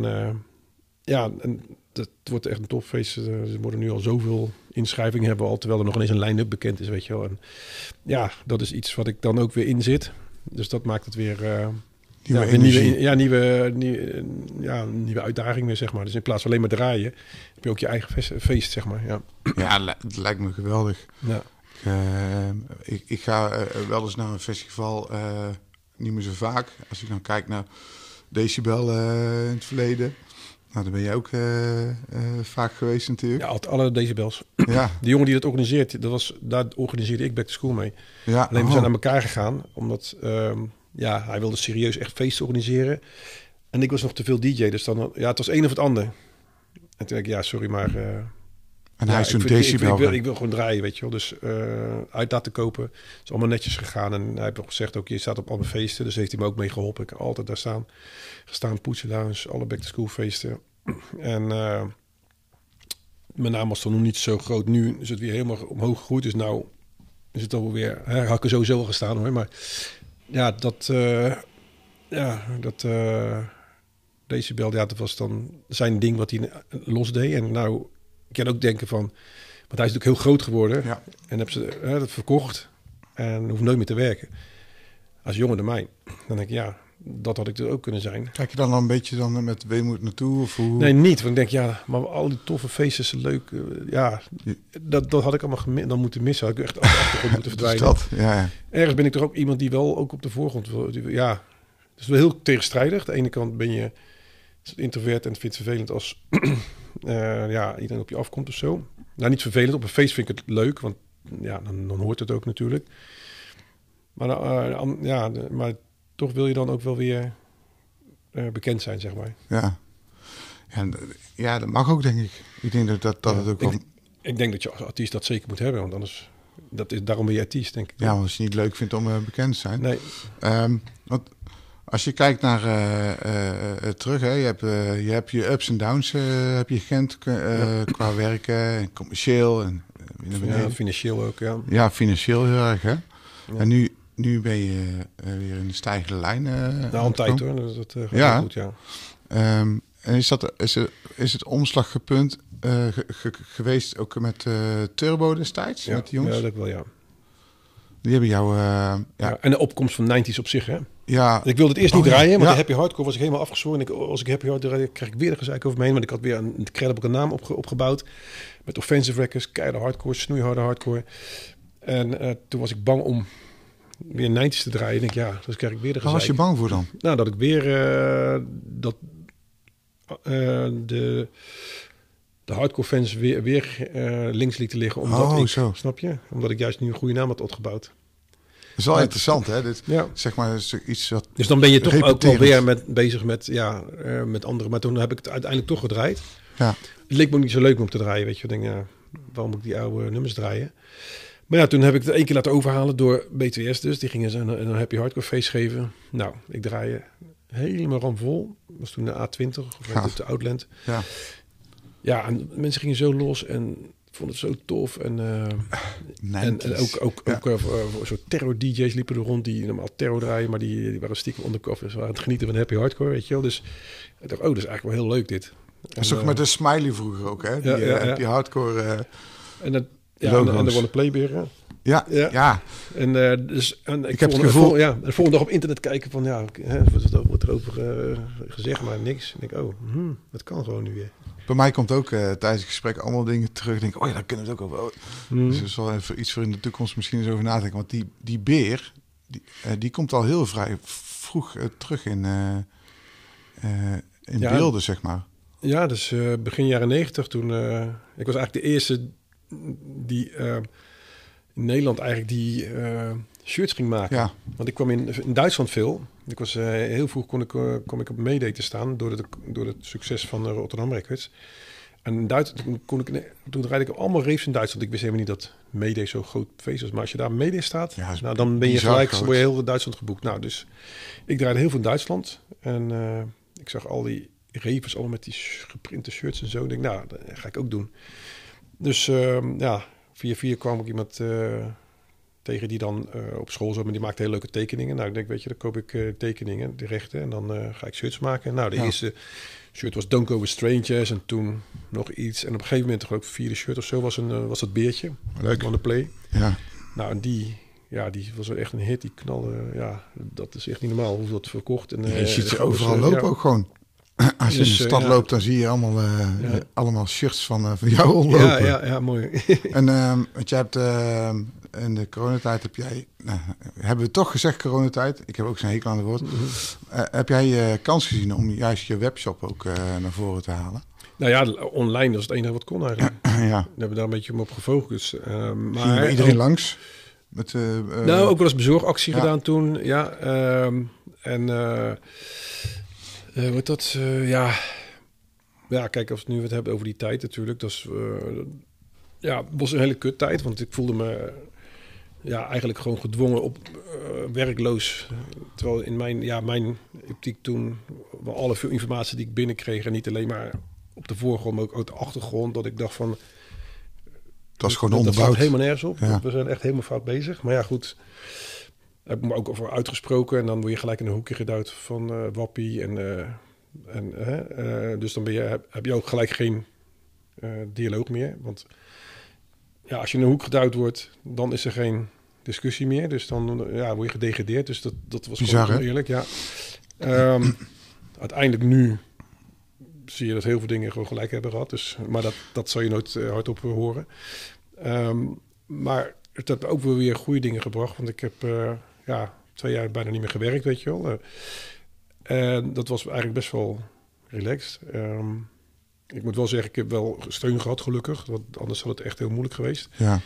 dat wordt echt een topfeest. Er worden nu al zoveel inschrijvingen hebben al, terwijl er nog ineens een line-up bekend is, weet je wel. En ja, dat is iets wat ik dan ook weer in zit. Dus dat maakt het weer nieuwe uitdaging weer, zeg maar. Dus in plaats van alleen maar draaien, heb je ook je eigen feest, zeg maar. Ja, het lijkt me geweldig. Ja. Ik ga wel eens naar een festival, niet meer zo vaak. Als ik dan kijk naar Decibel in het verleden. Nou, daar ben je ook vaak geweest natuurlijk. Ja, alle decibels. Ja. De jongen die dat organiseert, daar organiseerde ik Back to School mee. Ja. Alleen we zijn naar elkaar gegaan, omdat hij wilde serieus echt feesten organiseren. En ik was nog te veel DJ, dus dan, het was een of het ander. En toen dacht ik, sorry, maar... en hij is zo'n decibel. Ik wil gewoon draaien, weet je wel. Dus uit laten kopen. Het is allemaal netjes gegaan. En hij heeft ook gezegd, je staat op alle feesten. Dus heeft hij me ook mee geholpen. Ik heb altijd daar gestaan poetsen lounge, alle back to school feesten. En mijn naam was dan nog niet zo groot. Nu is het weer helemaal omhoog gegroeid. Dus nou is het alweer... had ik er sowieso al gestaan hoor. Maar ja, Decibel, dat was dan zijn ding wat hij los deed. En nou... Ik kan ook denken van... Want hij is natuurlijk heel groot geworden. Ja. En heb ze dat verkocht. En hoeft nooit meer te werken. Als jongen dan mij. Dan denk ik, dat had ik er ook kunnen zijn. Kijk je dan een beetje met weemoed naartoe? Of hoe? Nee, niet. Want ik denk, maar al die toffe feesten zijn leuk. Dat had ik allemaal dan moeten missen. Had ik echt achtergrond moeten verdwijnen. Dat, ja. Ergens ben ik toch ook iemand die wel ook op de voorgrond wil. Ja, het is wel heel tegenstrijdig. Aan de ene kant ben je introvert en vindt het vervelend als... iedereen op je afkomt of zo. Nou, niet vervelend. Op een feest vind ik het leuk, want dan hoort het ook natuurlijk. Maar, maar toch wil je dan ook wel weer bekend zijn, zeg maar. Ja, dat mag ook, denk ik. Ik denk dat het ook wel... Ik denk dat je als artiest dat zeker moet hebben, want anders... daarom ben je artiest, denk ik. Ja, want als je niet leuk vindt om bekend te zijn. Nee. Want als je kijkt naar terug, hè, je hebt je ups en downs heb je gekend qua werken en commercieel. En, financieel ook, ja. Ja, financieel heel erg, hè. Ja. En nu ben je weer in de stijgende lijn. Een tijd hoor, dus dat gaat goed, ja. En is het omslagpunt geweest ook met Turbo destijds? Ja, met die jongens? Ja, dat wel, ja. Die hebben jou... en de opkomst van 90's op zich, hè. Ja. Ik wilde het eerst niet draaien, want de Happy Hardcore was ik helemaal afgezworen. Als ik Happy Hardcore draaide, kreeg ik weer de gezeik over me heen. Want ik had weer een credible naam opgebouwd. Met Offensive Records, keiharde hardcore, snoeiharde hardcore. En toen was ik bang om weer 90's te draaien. Ik denk, dus krijg ik weer de gezeik. Waar was je bang voor dan? Nou, dat ik weer de hardcore fans weer links lieten liggen. Omdat zo. Snap je? Omdat ik juist nu een goede naam had opgebouwd. Dat is wel interessant, hè? Zeg maar iets wat. Dus dan ben je toch ook wel weer bezig met anderen. Maar toen heb ik het uiteindelijk toch gedraaid. Ja. Het leek me ook niet zo leuk om te draaien, weet je. Ik denk, waarom moet ik die oude nummers draaien? Maar toen heb ik het 1 keer laten overhalen door BTS dus. Die gingen ze een Happy Hardcore feest geven. Nou, ik draaien helemaal ramvol. Dat was toen de A20 of de Outland. Ja. Ja, en mensen gingen zo los en vonden het zo tof. En ook soort terror-dj's liepen er rond die normaal terror draaien, maar die waren stiekem undercover. Ze waren aan het genieten van Happy Hardcore, weet je wel. Dus ik dacht, dat is eigenlijk wel heel leuk dit. Dat is ook met de Smiley vroeger ook, hè? Die Hardcore... en de Wanna Playberen. Ja. En ik heb het gevoel... de volgende dag op internet kijken van... wat wordt er over gezegd, maar niks. En ik denk, dat kan gewoon nu weer. Bij mij komt ook tijdens het gesprek allemaal dingen terug. Ik denk, daar kunnen we het ook over. Dus er zal even iets voor in de toekomst misschien eens over nadenken. Want die beer, die komt al heel vrij vroeg terug in beelden, zeg maar. Ja, dus begin jaren 90 toen... ik was eigenlijk de eerste die... in Nederland eigenlijk die shirts ging maken. Ja. Want ik kwam in Duitsland veel. Ik was heel vroeg kon ik op Mayday te staan door het succes van Rotterdam Records. En toen draaide ik allemaal raves in Duitsland. Ik wist helemaal niet dat Mayday zo'n groot feest was. Maar als je daar Mayday staat, dan ben je gelijk word je heel Duitsland geboekt. Nou, dus ik draaide heel veel in Duitsland. En ik zag al die ravers allemaal met die geprinte shirts en zo. Ik denk, nou, dat ga ik ook doen. Dus via kwam ik iemand tegen die dan op school zat. Maar die maakte hele leuke tekeningen. Nou, ik denk, weet je, dan koop ik tekeningen, de rechten. En dan ga ik shirts maken. Nou, de eerste shirt was Don't Go With Strangers. En toen nog iets. En op een gegeven moment, ook de vierde shirt of zo, was dat beertje. Leuk. Van de Play. Ja. Nou, en die was echt een hit. Die knalde, dat is echt niet normaal hoe dat verkocht. En, je ziet ze overal lopen ook gewoon. Als je in de stad loopt, dan zie je allemaal shirts van jou rondlopen. Ja, mooi. En want jij hebt in de coronatijd hebben we toch gezegd coronatijd. Ik heb ook zo'n hekel aan het woord. Heb jij kans gezien om juist je webshop ook naar voren te halen? Nou ja, online was het enige wat kon eigenlijk. Ja. We hebben daar een beetje op gefocust. Maar ging bij iedereen langs? Met, nou, ook wel eens bezorgactie gedaan toen. Ja, wat dat? Ja, kijk, als we nu het hebben over die tijd natuurlijk. Dat is, was een hele kut tijd. Want ik voelde me eigenlijk gewoon gedwongen op werkloos. Terwijl in mijn optiek toen wel alle veel informatie die ik binnenkreeg. En niet alleen maar op de voorgrond, maar ook op de achtergrond. Dat ik dacht van... Het was gewoon onderbouwd. Dat staat helemaal nergens op. Ja. We zijn echt helemaal fout bezig. Maar ja, goed... Heb ik me ook over uitgesproken en dan word je gelijk in een hoekje geduwd van wappie. Dus dan heb je ook gelijk geen dialoog meer. Want ja, als je in een hoek geduwd wordt, dan is er geen discussie meer. Dus dan word je gedegradeerd. Dus dat was bizar, gewoon eerlijk. Ja. Uiteindelijk nu zie je dat heel veel dingen gewoon gelijk hebben gehad. Dus, maar dat zal je nooit hardop horen. Maar het heeft ook wel weer goede dingen gebracht. Want ik heb 2 jaar bijna niet meer gewerkt, weet je wel. En dat was eigenlijk best wel relaxed. Ik moet wel zeggen, ik heb wel steun gehad, gelukkig. Want anders had het echt heel moeilijk geweest. Ja.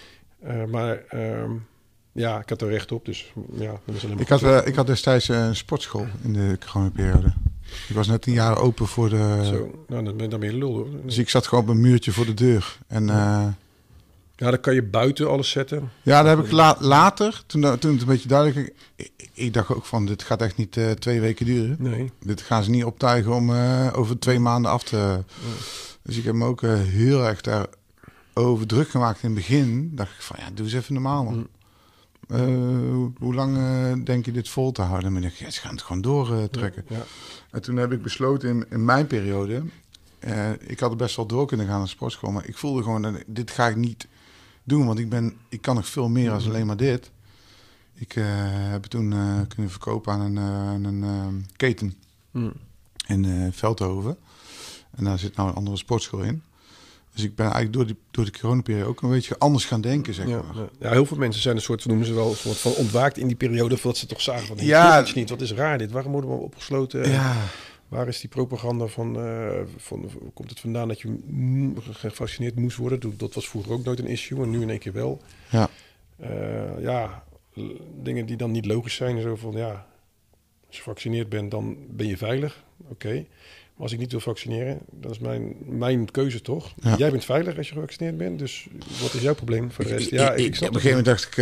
Ik had er recht op. Dus ja, dat was ik had destijds een sportschool in de coronaperiode. Ik was net 1 jaar open voor de... Zo, nou, dan ben je lul, hoor. Dus ik zat gewoon op een muurtje voor de deur. En... Ja, dan kan je buiten alles zetten. Ja, daar heb ik later, toen het een beetje duidelijk... Ik dacht ook van, dit gaat echt niet 2 weken duren. Nee. Dit gaan ze niet optuigen om over 2 maanden af te... Ja. Dus ik heb me ook heel erg daarover druk gemaakt in het begin. Dacht ik van, doe eens even normaal, man. Hoe lang denk je dit vol te houden? Maar ik dacht, ze gaan het gewoon doortrekken. Ja. En toen heb ik besloten in mijn periode... ik had er best wel door kunnen gaan naar de sportschool... maar ik voelde gewoon, dit ga ik niet... doen, want ik kan nog veel meer als alleen maar dit. Ik heb toen kunnen verkopen aan een keten in Veldhoven. En daar zit nou een andere sportschool in. Dus ik ben eigenlijk door de coronaperiode ook een beetje anders gaan denken, zeg maar. Ja, heel veel mensen zijn noemen ze wel een soort van ontwaakt in die periode, of dat ze toch zagen van, iets niet, wat is raar dit, waarom worden we opgesloten? Ja. Waar is die propaganda van komt het vandaan dat je gevaccineerd moest worden? Dat was vroeger ook nooit een issue en nu in één keer wel. Ja. Dingen die dan niet logisch zijn. Zo van, als je gevaccineerd bent, dan ben je veilig. Oké. Maar als ik niet wil vaccineren, dat is mijn keuze toch? Ja. Jij bent veilig als je gevaccineerd bent, dus wat is jouw probleem voor de rest? Ik snap op een gegeven moment dacht ik...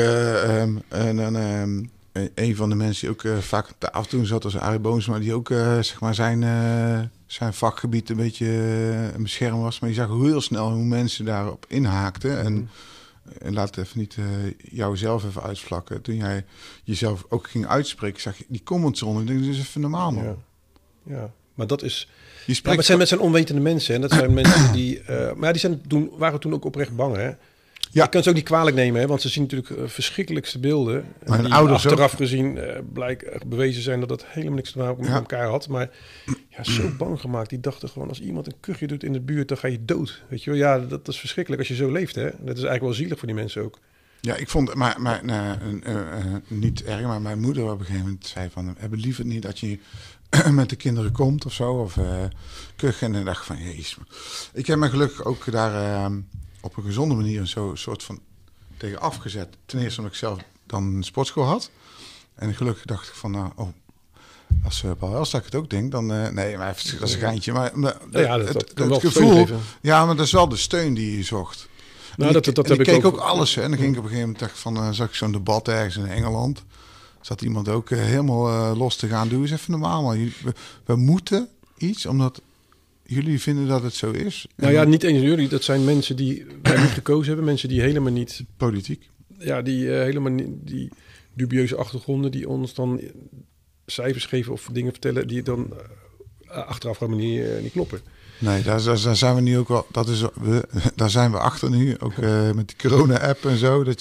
een van de mensen die ook vaak af en toe zat als Arie Boomsma, die ook zeg maar zijn vakgebied een beetje een bescherm was. Maar je zag heel snel hoe mensen daarop inhaakten. En laat het even niet jouzelf even uitvlakken. Toen jij jezelf ook ging uitspreken, zag je die comments onder. Ik denk, dit is even normaal, man. Ja. Maar dat is... Maar het zijn onwetende mensen. En dat zijn mensen die... maar die waren toen ook oprecht bang, hè? Ja. Ik kan ze ook niet kwalijk nemen, hè, want ze zien natuurlijk verschrikkelijkste beelden. Maar die achteraf gezien bewezen zijn dat helemaal niks te maken met elkaar had. Maar zo bang gemaakt. Die dachten gewoon, als iemand een kuchje doet in de buurt, dan ga je dood. Weet je wel? Ja, dat is verschrikkelijk als je zo leeft. Hè? Dat is eigenlijk wel zielig voor die mensen ook. Ja, ik vond, maar niet erg, maar mijn moeder op een gegeven moment zei van, hebben liever niet dat je met de kinderen komt of zo, of kuchen. En dan dacht ik van, jezus. Ik heb me gelukkig ook daar... op een gezonde manier een soort van tegen afgezet. Ten eerste omdat ik zelf dan een sportschool had. En gelukkig dacht ik van, als Paul Elstak het ook denkt, dan... nee, maar even, dat is een geintje. Maar dat kan wel het gevoel... geven. Ja, maar dat is wel de steun die je zocht. Nou, dat ik keek ook alles. Hè, en dan ging ik op een gegeven moment dacht van, zag ik zo'n debat ergens in Engeland. Zat iemand ook helemaal los te gaan. Doe eens even normaal, man. We moeten iets, omdat jullie vinden dat het zo is. Nou ja, niet eens jullie. Dat zijn mensen die wij niet gekozen hebben. Mensen die helemaal niet... Politiek. Ja, die helemaal niet... Die dubieuze achtergronden die ons dan cijfers geven of dingen vertellen die dan achteraf helemaal niet kloppen. Nee, daar zijn we nu ook wel. Daar zijn we achter nu, ook met die corona-app en zo, dat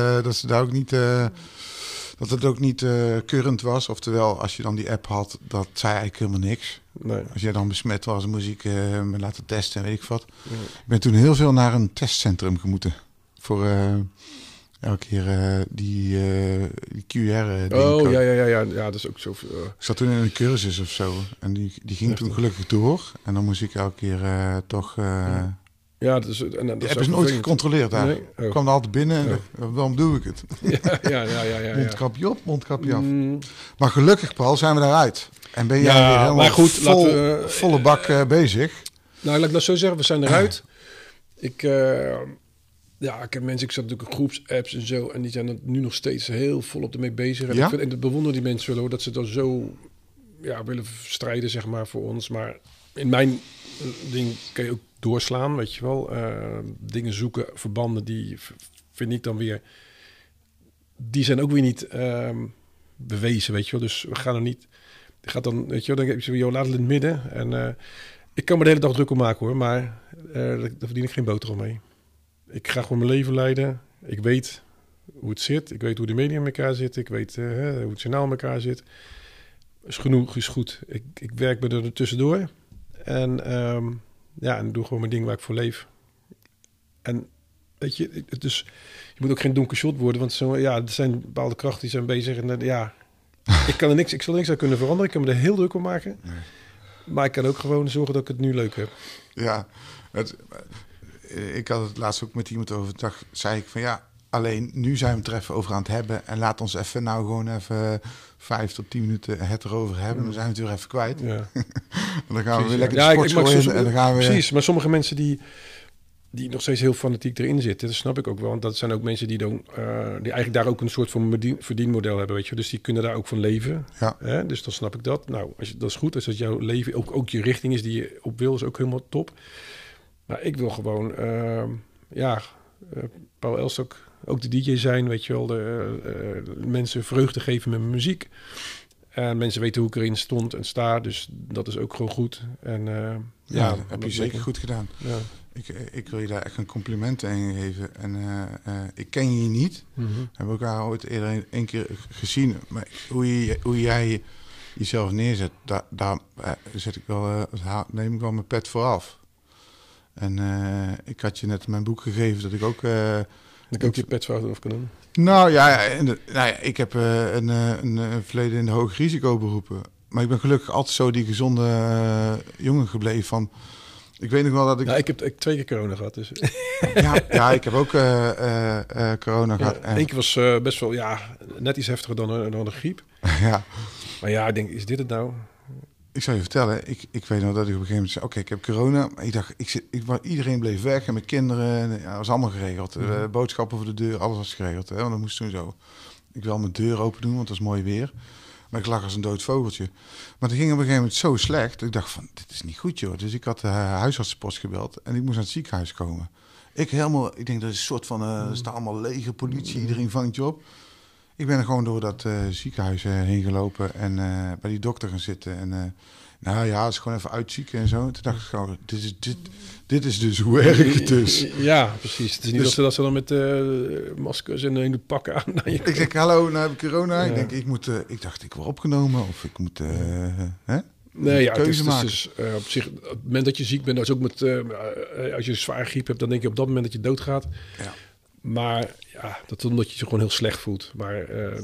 het ook niet current was. Oftewel, als je dan die app had, dat zei eigenlijk helemaal niks. Nee. Als jij dan besmet was, moest ik me laten testen en weet ik wat. Ja. Ik ben toen heel veel naar een testcentrum gemoeten voor elke keer die QR. Ja, dat is ook zo. Ik zat toen in een cursus of zo en die ging toen gelukkig door. En dan moest ik elke keer toch... Ja, dat is, en dat de app is nooit gecontroleerd daar. Nee? Ik kwam er altijd binnen en waarom doe ik het? Ja. Mondkapje op, mondkapje af. Maar gelukkig, Paul, zijn we daaruit. En ben jij weer helemaal maar goed, volle bak bezig? Nou, laat ik dat zo zeggen. We zijn eruit. Ik heb mensen, ik zat natuurlijk in groepsapps en zo. En die zijn er nu nog steeds heel volop ermee bezig. En ik bewonder die mensen wel, hoor, dat ze dan zo willen strijden, zeg maar, voor ons. Maar in mijn ding kan je ook doorslaan, weet je wel. Dingen zoeken, verbanden, die vind ik dan weer... Die zijn ook weer niet bewezen, weet je wel. Dus we gaan er niet... Gaat dan, weet je wel, dan heb je zo, laat het in het midden. En ik kan me de hele dag druk om maken, hoor. Maar daar verdien ik geen boterham mee. Ik ga gewoon mijn leven leiden. Ik weet hoe het zit. Ik weet hoe de media in elkaar zitten. Ik weet hoe het journaal in elkaar zit. Is genoeg, is goed. Ik werk me er tussendoor. En en doe gewoon mijn ding waar ik voor leef. En weet je, dus je moet ook geen donker shot worden. Want er zijn bepaalde krachten die zijn bezig. En ik kan er niks, ik zal er niks aan kunnen veranderen. Ik kan me er heel druk om maken. Nee. Maar ik kan ook gewoon zorgen dat ik het nu leuk heb. Ja, ik had het laatst ook met iemand over de dag. Zei ik van alleen nu zijn we het er even over aan het hebben. En laat ons even gewoon even 5 tot 10 minuten het erover hebben. Dan zijn we het weer even kwijt. Ja. En dan gaan we weer lekker de sportschool in. En dan gaan we... Precies, maar sommige mensen die nog steeds heel fanatiek erin zitten, dat snap ik ook wel. Want dat zijn ook mensen die dan die eigenlijk daar ook een soort van verdienmodel hebben, weet je. Dus die kunnen daar ook van leven. Ja. Hè? Dus dan snap ik dat. Nou, dat is goed. Als dat jouw leven ook je richting is die je op wil, is ook helemaal top. Maar ik wil gewoon, Paul Elstak, ook de DJ zijn, weet je wel. Mensen vreugde geven met mijn muziek. En mensen weten hoe ik erin stond en sta. Dus dat is ook gewoon goed. En dat heb je zeker goed gedaan. Ja. Ik wil je daar echt een compliment aan geven. En ik ken je niet. Mm-hmm. Heb ik elkaar ooit eerder een keer gezien. Maar hoe jij jezelf neerzet, daar zet ik wel, neem ik wel mijn pet voor af. En ik had je net mijn boek gegeven dat ik ook... dat ik ook je pet voor af kan doen. Nou ja, ik heb een verleden in de hoog risico beroepen. Maar ik ben gelukkig altijd zo die gezonde jongen gebleven van... Ik weet nog wel dat ik... Ja, ik heb 2 keer corona gehad. Dus. ja, ik heb ook corona gehad. Eén keer was best wel net iets heftiger dan een griep. Ja. Maar ik denk, is dit het nou? Ik zal je vertellen, ik weet nog dat ik op een gegeven moment zei... Oké, ik heb corona. Maar ik dacht, iedereen bleef weg en mijn kinderen... dat was allemaal geregeld. Boodschappen voor de deur, alles was geregeld. Hè, want dat moest toen zo. Ik wil mijn deur open doen, want het was mooi weer. Maar ik lag als een dood vogeltje. Maar het ging op een gegeven moment zo slecht... dat ik dacht van, dit is niet goed, joh. Dus ik had de huisartsenpost gebeld... en ik moest naar het ziekenhuis komen. Ik denk, dat is een soort van... er staat allemaal leger, politie, iedereen vangt je op. Ik ben er gewoon door dat ziekenhuis heen gelopen... en bij die dokter gaan zitten. En het is gewoon even uitzieken en zo. En toen dacht ik gewoon, dit is dus hoe erg het is. Ja, precies. Het is niet dat ze dan met maskers en een pakken aan. Ik zeg, hallo, nou heb ik corona. Ja. Ik dacht, ik word opgenomen of ik moet... Nee, het is dus, op zich, op het moment dat je ziek bent, als ook met als je zwaar griep hebt, dan denk je op dat moment dat je doodgaat. Ja. Maar dat omdat je je gewoon heel slecht voelt. Maar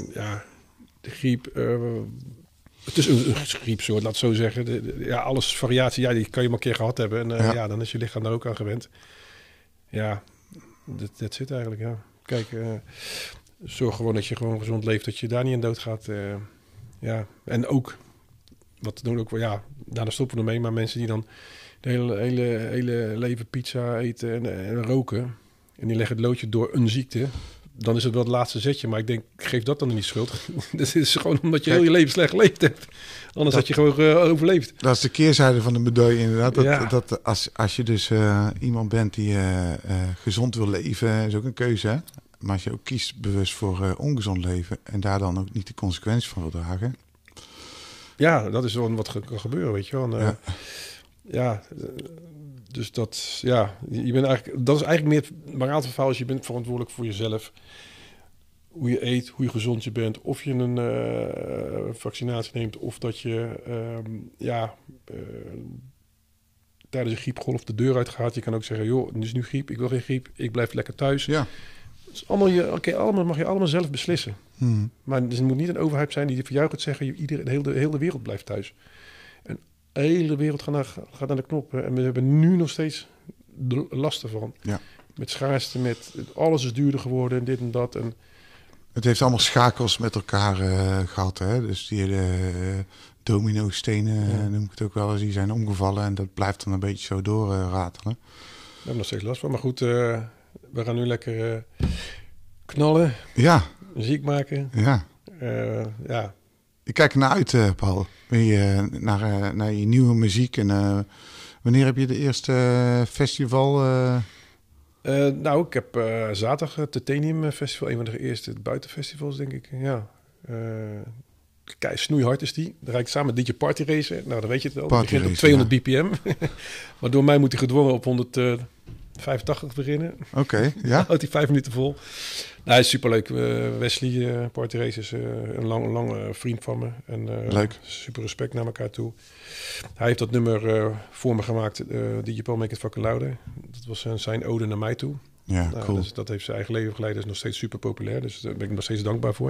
de griep, het is een griepsoort, laat het zo zeggen. Alles variatie, die kan je maar een keer gehad hebben. En dan is je lichaam daar ook aan gewend. Ja, dat zit eigenlijk, ja. Kijk, zorg gewoon dat je gewoon gezond leeft, dat je daar niet in doodgaat. Ja, en ook, wat doen ook wel, ja, daarna stoppen we ermee, maar mensen die dan de hele leven pizza eten en roken, en die leggen het loodje door een ziekte, dan is het wel het laatste zetje. Maar ik denk, geef dat dan niet schuld. Dat is gewoon omdat je heel je leven slecht geleefd hebt. Anders had je gewoon overleefd. Dat is de keerzijde van de medaille inderdaad. Dat als je dus iemand bent die gezond wil leven, is ook een keuze. Hè? Maar als je ook kiest bewust voor ongezond leven en daar dan ook niet de consequenties van wil dragen. Ja, dat is wel wat kan gebeuren, weet je wel. Dus dat, ja, je bent eigenlijk, dat is eigenlijk meer moraal van het verhaal is, je bent verantwoordelijk voor jezelf. Hoe je eet, hoe je gezond je bent, of je een vaccinatie neemt, of dat je tijdens een griepgolf de deur uitgaat. Je kan ook zeggen, joh, het is nu griep, ik wil geen griep, ik blijf lekker thuis. Ja. Het is allemaal mag je allemaal zelf beslissen. Maar er moet niet een overheid zijn die voor jou gaat zeggen, de hele wereld blijft thuis. En de hele wereld gaat naar de knoppen. En we hebben nu nog steeds last ervan. Ja. Met schaarste, alles is duurder geworden en dit en dat. En het heeft allemaal schakels met elkaar gehad. Hè? Dus die domino-stenen, noem ik het ook wel eens, die zijn omgevallen. En dat blijft dan een beetje zo doorratelen. We hebben nog steeds last van. Maar goed, we gaan nu lekker knallen. Ja. Muziek maken. Ja. Ja. Ik kijk ernaar uit, Paul. Naar je nieuwe muziek. En wanneer heb je de eerste festival? Nou, ik heb zaterdag het Titanium Festival. Een van de eerste buitenfestivals, denk ik. Ja. Kijk, snoeihard is die. Daar rijd ik samen met DJ Party Racer. Nou, dan weet je het wel. Het begint op 200 bpm. Maar door mij moet hij gedwongen op 185 beginnen. Oké, ja. Houdt hij 5 minuten vol. Nou, hij is superleuk. Wesley Party Racer is een lange vriend van me. En, leuk. Super respect naar elkaar toe. Hij heeft dat nummer voor me gemaakt. DJ Paul Make It Fucking Louder. Dat was zijn ode naar mij toe. Ja, cool. Dus dat heeft zijn eigen leven geleid. Dat is nog steeds super populair. Dus daar ben ik nog steeds dankbaar voor.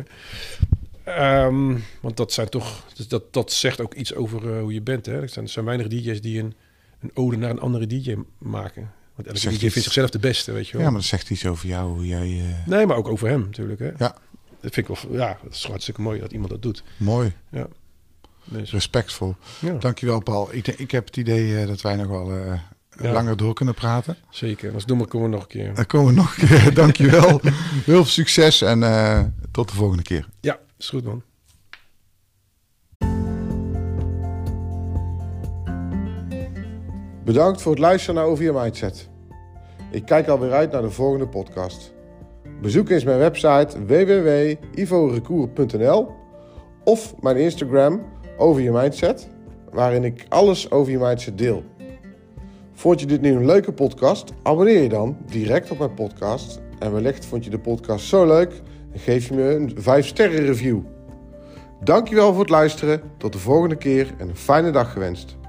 Want dat zijn toch... Dat zegt ook iets over hoe je bent. Hè? Er zijn weinig DJ's die een ode naar een andere DJ maken. Want elke DJ vindt zichzelf de beste, weet je wel. Ja, maar dat zegt iets over jou, hoe jij... Nee, maar ook over hem natuurlijk. Hè? Ja. Dat vind ik wel... Ja, dat is hartstikke mooi dat iemand dat doet. Mooi. Ja. Dus. Respectvol. Ja. Dankjewel, Paul. Ik heb het idee dat wij nog wel langer door kunnen praten. Zeker. Als doen we komen we nog een keer. Dan komen we nog een keer. Dankjewel. Heel veel succes en tot de volgende keer. Ja, is goed, man. Bedankt voor het luisteren naar Over Je Mindset. Ik kijk alweer uit naar de volgende podcast. Bezoek eens mijn website www.ivorecour.nl of mijn Instagram Over Je Mindset, waarin ik alles over je mindset deel. Vond je dit nu een leuke podcast? Abonneer je dan direct op mijn podcast. En wellicht vond je de podcast zo leuk en geef je me een 5-sterren review. Dankjewel voor het luisteren. Tot de volgende keer en een fijne dag gewenst.